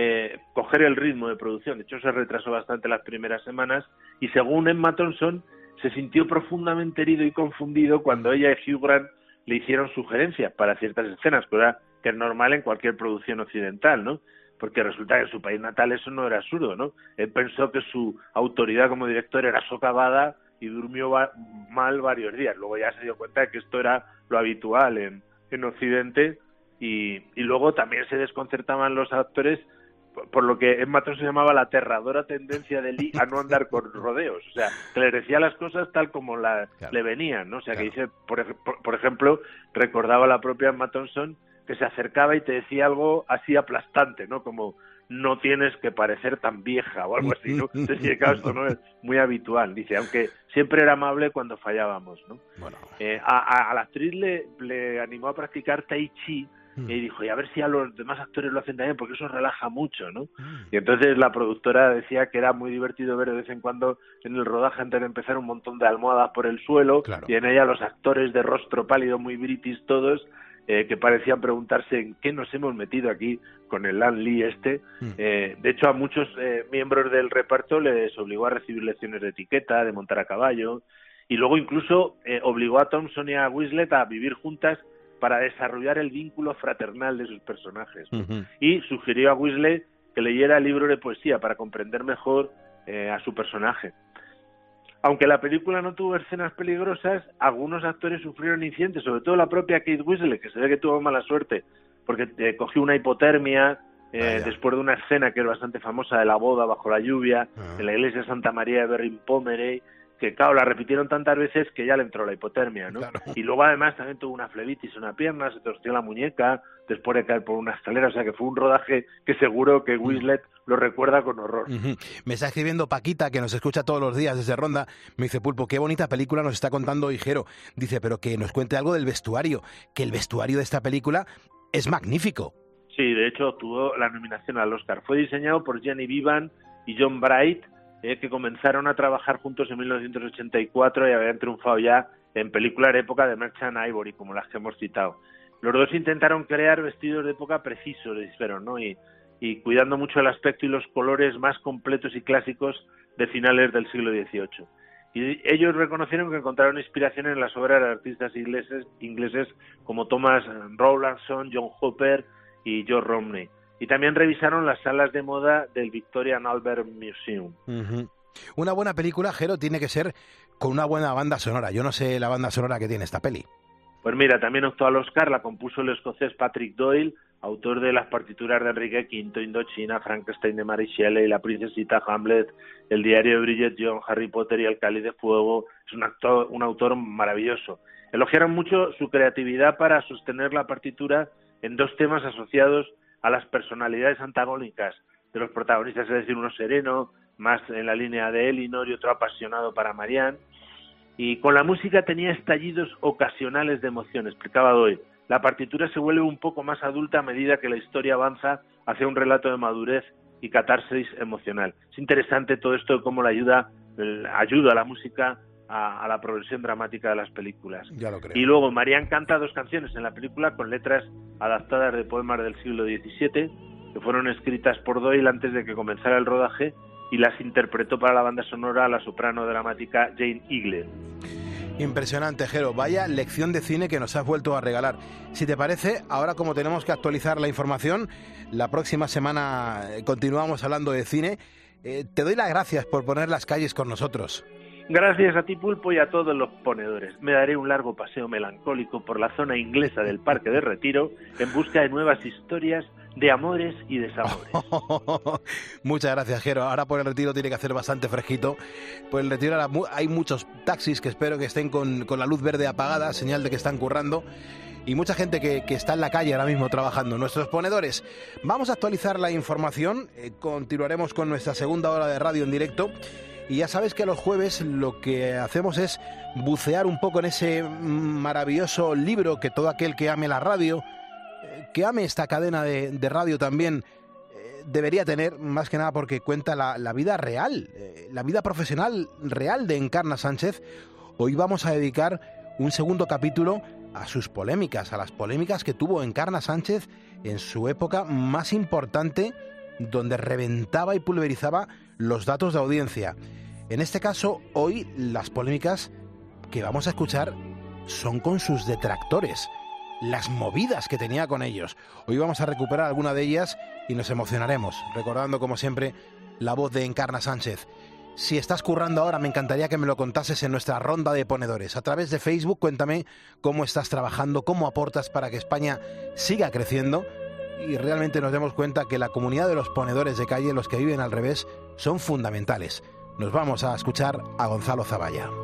coger el ritmo de producción. De hecho, se retrasó bastante las primeras semanas y, según Emma Thompson, se sintió profundamente herido y confundido cuando ella y Hugh Grant le hicieron sugerencias para ciertas escenas, que es normal en cualquier producción occidental, ¿no? Porque resulta que en su país natal eso no era absurdo, ¿no? Él pensó que su autoridad como director era socavada y durmió mal varios días. Luego ya se dio cuenta de que esto era lo habitual en Occidente y luego también se desconcertaban los actores por lo que Emma Thompson se llamaba la aterradora tendencia de Lee a no andar con rodeos. O sea, que le decía las cosas tal como le venían, ¿no? O sea, que dice, por ejemplo, recordaba la propia Emma Thompson que se acercaba y te decía algo así aplastante, ¿no? Como, no tienes que parecer tan vieja o algo así, ¿no? Entonces, claro, esto no es muy habitual. Dice, aunque siempre era amable cuando fallábamos, ¿no? Bueno. A la actriz le animó a practicar Tai Chi y dijo, y a ver si a los demás actores lo hacen también, porque eso relaja mucho, ¿no? Y entonces la productora decía que era muy divertido ver de vez en cuando en el rodaje, antes de empezar, un montón de almohadas por el suelo, claro, y en ella los actores de rostro pálido, muy british todos, que parecían preguntarse en qué nos hemos metido aquí con el Ang Lee este. De hecho, a muchos miembros del reparto les obligó a recibir lecciones de etiqueta, de montar a caballo, y luego incluso obligó a Thompson y a Winslet a vivir juntas para desarrollar el vínculo fraternal de sus personajes, ¿no? Y sugirió a Winslet que leyera libros de poesía para comprender mejor a su personaje. Aunque la película no tuvo escenas peligrosas, algunos actores sufrieron incidentes, sobre todo la propia Kate Winslet, que se ve que tuvo mala suerte, porque cogió una hipotermia después de una escena que es bastante famosa de la boda bajo la lluvia, en la iglesia de Santa María de Berrin-Pomeroy, que claro, la repitieron tantas veces que ya le entró la hipotermia, ¿no? Claro. Y luego además también tuvo una flebitis en una pierna, se torció la muñeca después de caer por una escalera, o sea que fue un rodaje que seguro que Winslet lo recuerda con horror. Me está escribiendo Paquita, que nos escucha todos los días desde Ronda, me dice, Pulpo, qué bonita película nos está contando Higuero. Dice, pero que nos cuente algo del vestuario, que el vestuario de esta película es magnífico. Sí, de hecho obtuvo la nominación al Oscar. Fue diseñado por Jenny Vivan y John Bright, que comenzaron a trabajar juntos en 1984 y habían triunfado ya en películas de época de Merchant Ivory, como las que hemos citado. Los dos intentaron crear vestidos de época precisos, dijeron, ¿no? Y cuidando mucho el aspecto y los colores más completos y clásicos de finales del siglo XVIII. Y ellos reconocieron que encontraron inspiración en las obras de artistas ingleses como Thomas Rowlandson, John Hopper y George Romney. Y también revisaron las salas de moda del Victoria and Albert Museum. Una buena película, Jero, tiene que ser con una buena banda sonora. Yo no sé la banda sonora que tiene esta peli. Pues mira, también optó al Oscar, la compuso el escocés Patrick Doyle, autor de las partituras de Enrique V, Indochina, Frankenstein de Mary Shelley, La princesita, Hamlet, El diario de Bridget Jones, Harry Potter y El cáliz de fuego. Es un autor maravilloso. Elogiaron mucho su creatividad para sostener la partitura en dos temas asociados a las personalidades antagónicas de los protagonistas, es decir, uno sereno, más en la línea de Elinor, y otro apasionado para Marianne. Y con la música tenía estallidos ocasionales de emoción, explicaba Doyle. La partitura se vuelve un poco más adulta a medida que la historia avanza hacia un relato de madurez y catarsis emocional. Es interesante todo esto de cómo ayuda a la música a la progresión dramática de las películas. Ya lo creo. Y luego Marianne canta dos canciones en la película con letras adaptadas de poemas del siglo XVII que fueron escritas por Doyle antes de que comenzara el rodaje, y las interpretó para la banda sonora la soprano dramática Jane Eaglet. Impresionante, Jero. Vaya lección de cine que nos has vuelto a regalar. Si te parece, ahora como tenemos que actualizar la información, la próxima semana continuamos hablando de cine. Te doy las gracias por poner las calles con nosotros. Gracias a ti, Pulpo, y a todos los ponedores. Me daré un largo paseo melancólico por la zona inglesa del Parque de Retiro en busca de nuevas historias de amores y desamores. Muchas gracias, Jero. Ahora por el Retiro tiene que hacer bastante fresquito. Por el Retiro ahora hay muchos taxis que espero que estén con la luz verde apagada, señal de que están currando. Y mucha gente que está en la calle ahora mismo trabajando. Nuestros ponedores. Vamos a actualizar la información. Continuaremos con nuestra segunda hora de radio en directo. Y ya sabes que los jueves lo que hacemos es bucear un poco en ese maravilloso libro que todo aquel que ame la radio, que ame esta cadena de radio también, debería tener, más que nada porque cuenta la vida real, la vida profesional real de Encarna Sánchez. Hoy vamos a dedicar un segundo capítulo a sus polémicas, a las polémicas que tuvo Encarna Sánchez en su época más importante, donde reventaba y pulverizaba los datos de audiencia. En este caso, hoy las polémicas que vamos a escuchar son con sus detractores, las movidas que tenía con ellos. Hoy vamos a recuperar alguna de ellas y nos emocionaremos, recordando como siempre la voz de Encarna Sánchez. Si estás currando ahora, me encantaría que me lo contases en nuestra ronda de ponedores. A través de Facebook, cuéntame cómo estás trabajando, cómo aportas para que España siga creciendo y realmente nos demos cuenta que la comunidad de los ponedores de calle, los que viven al revés, son fundamentales. Nos vamos a escuchar a Gonzalo Zavalla.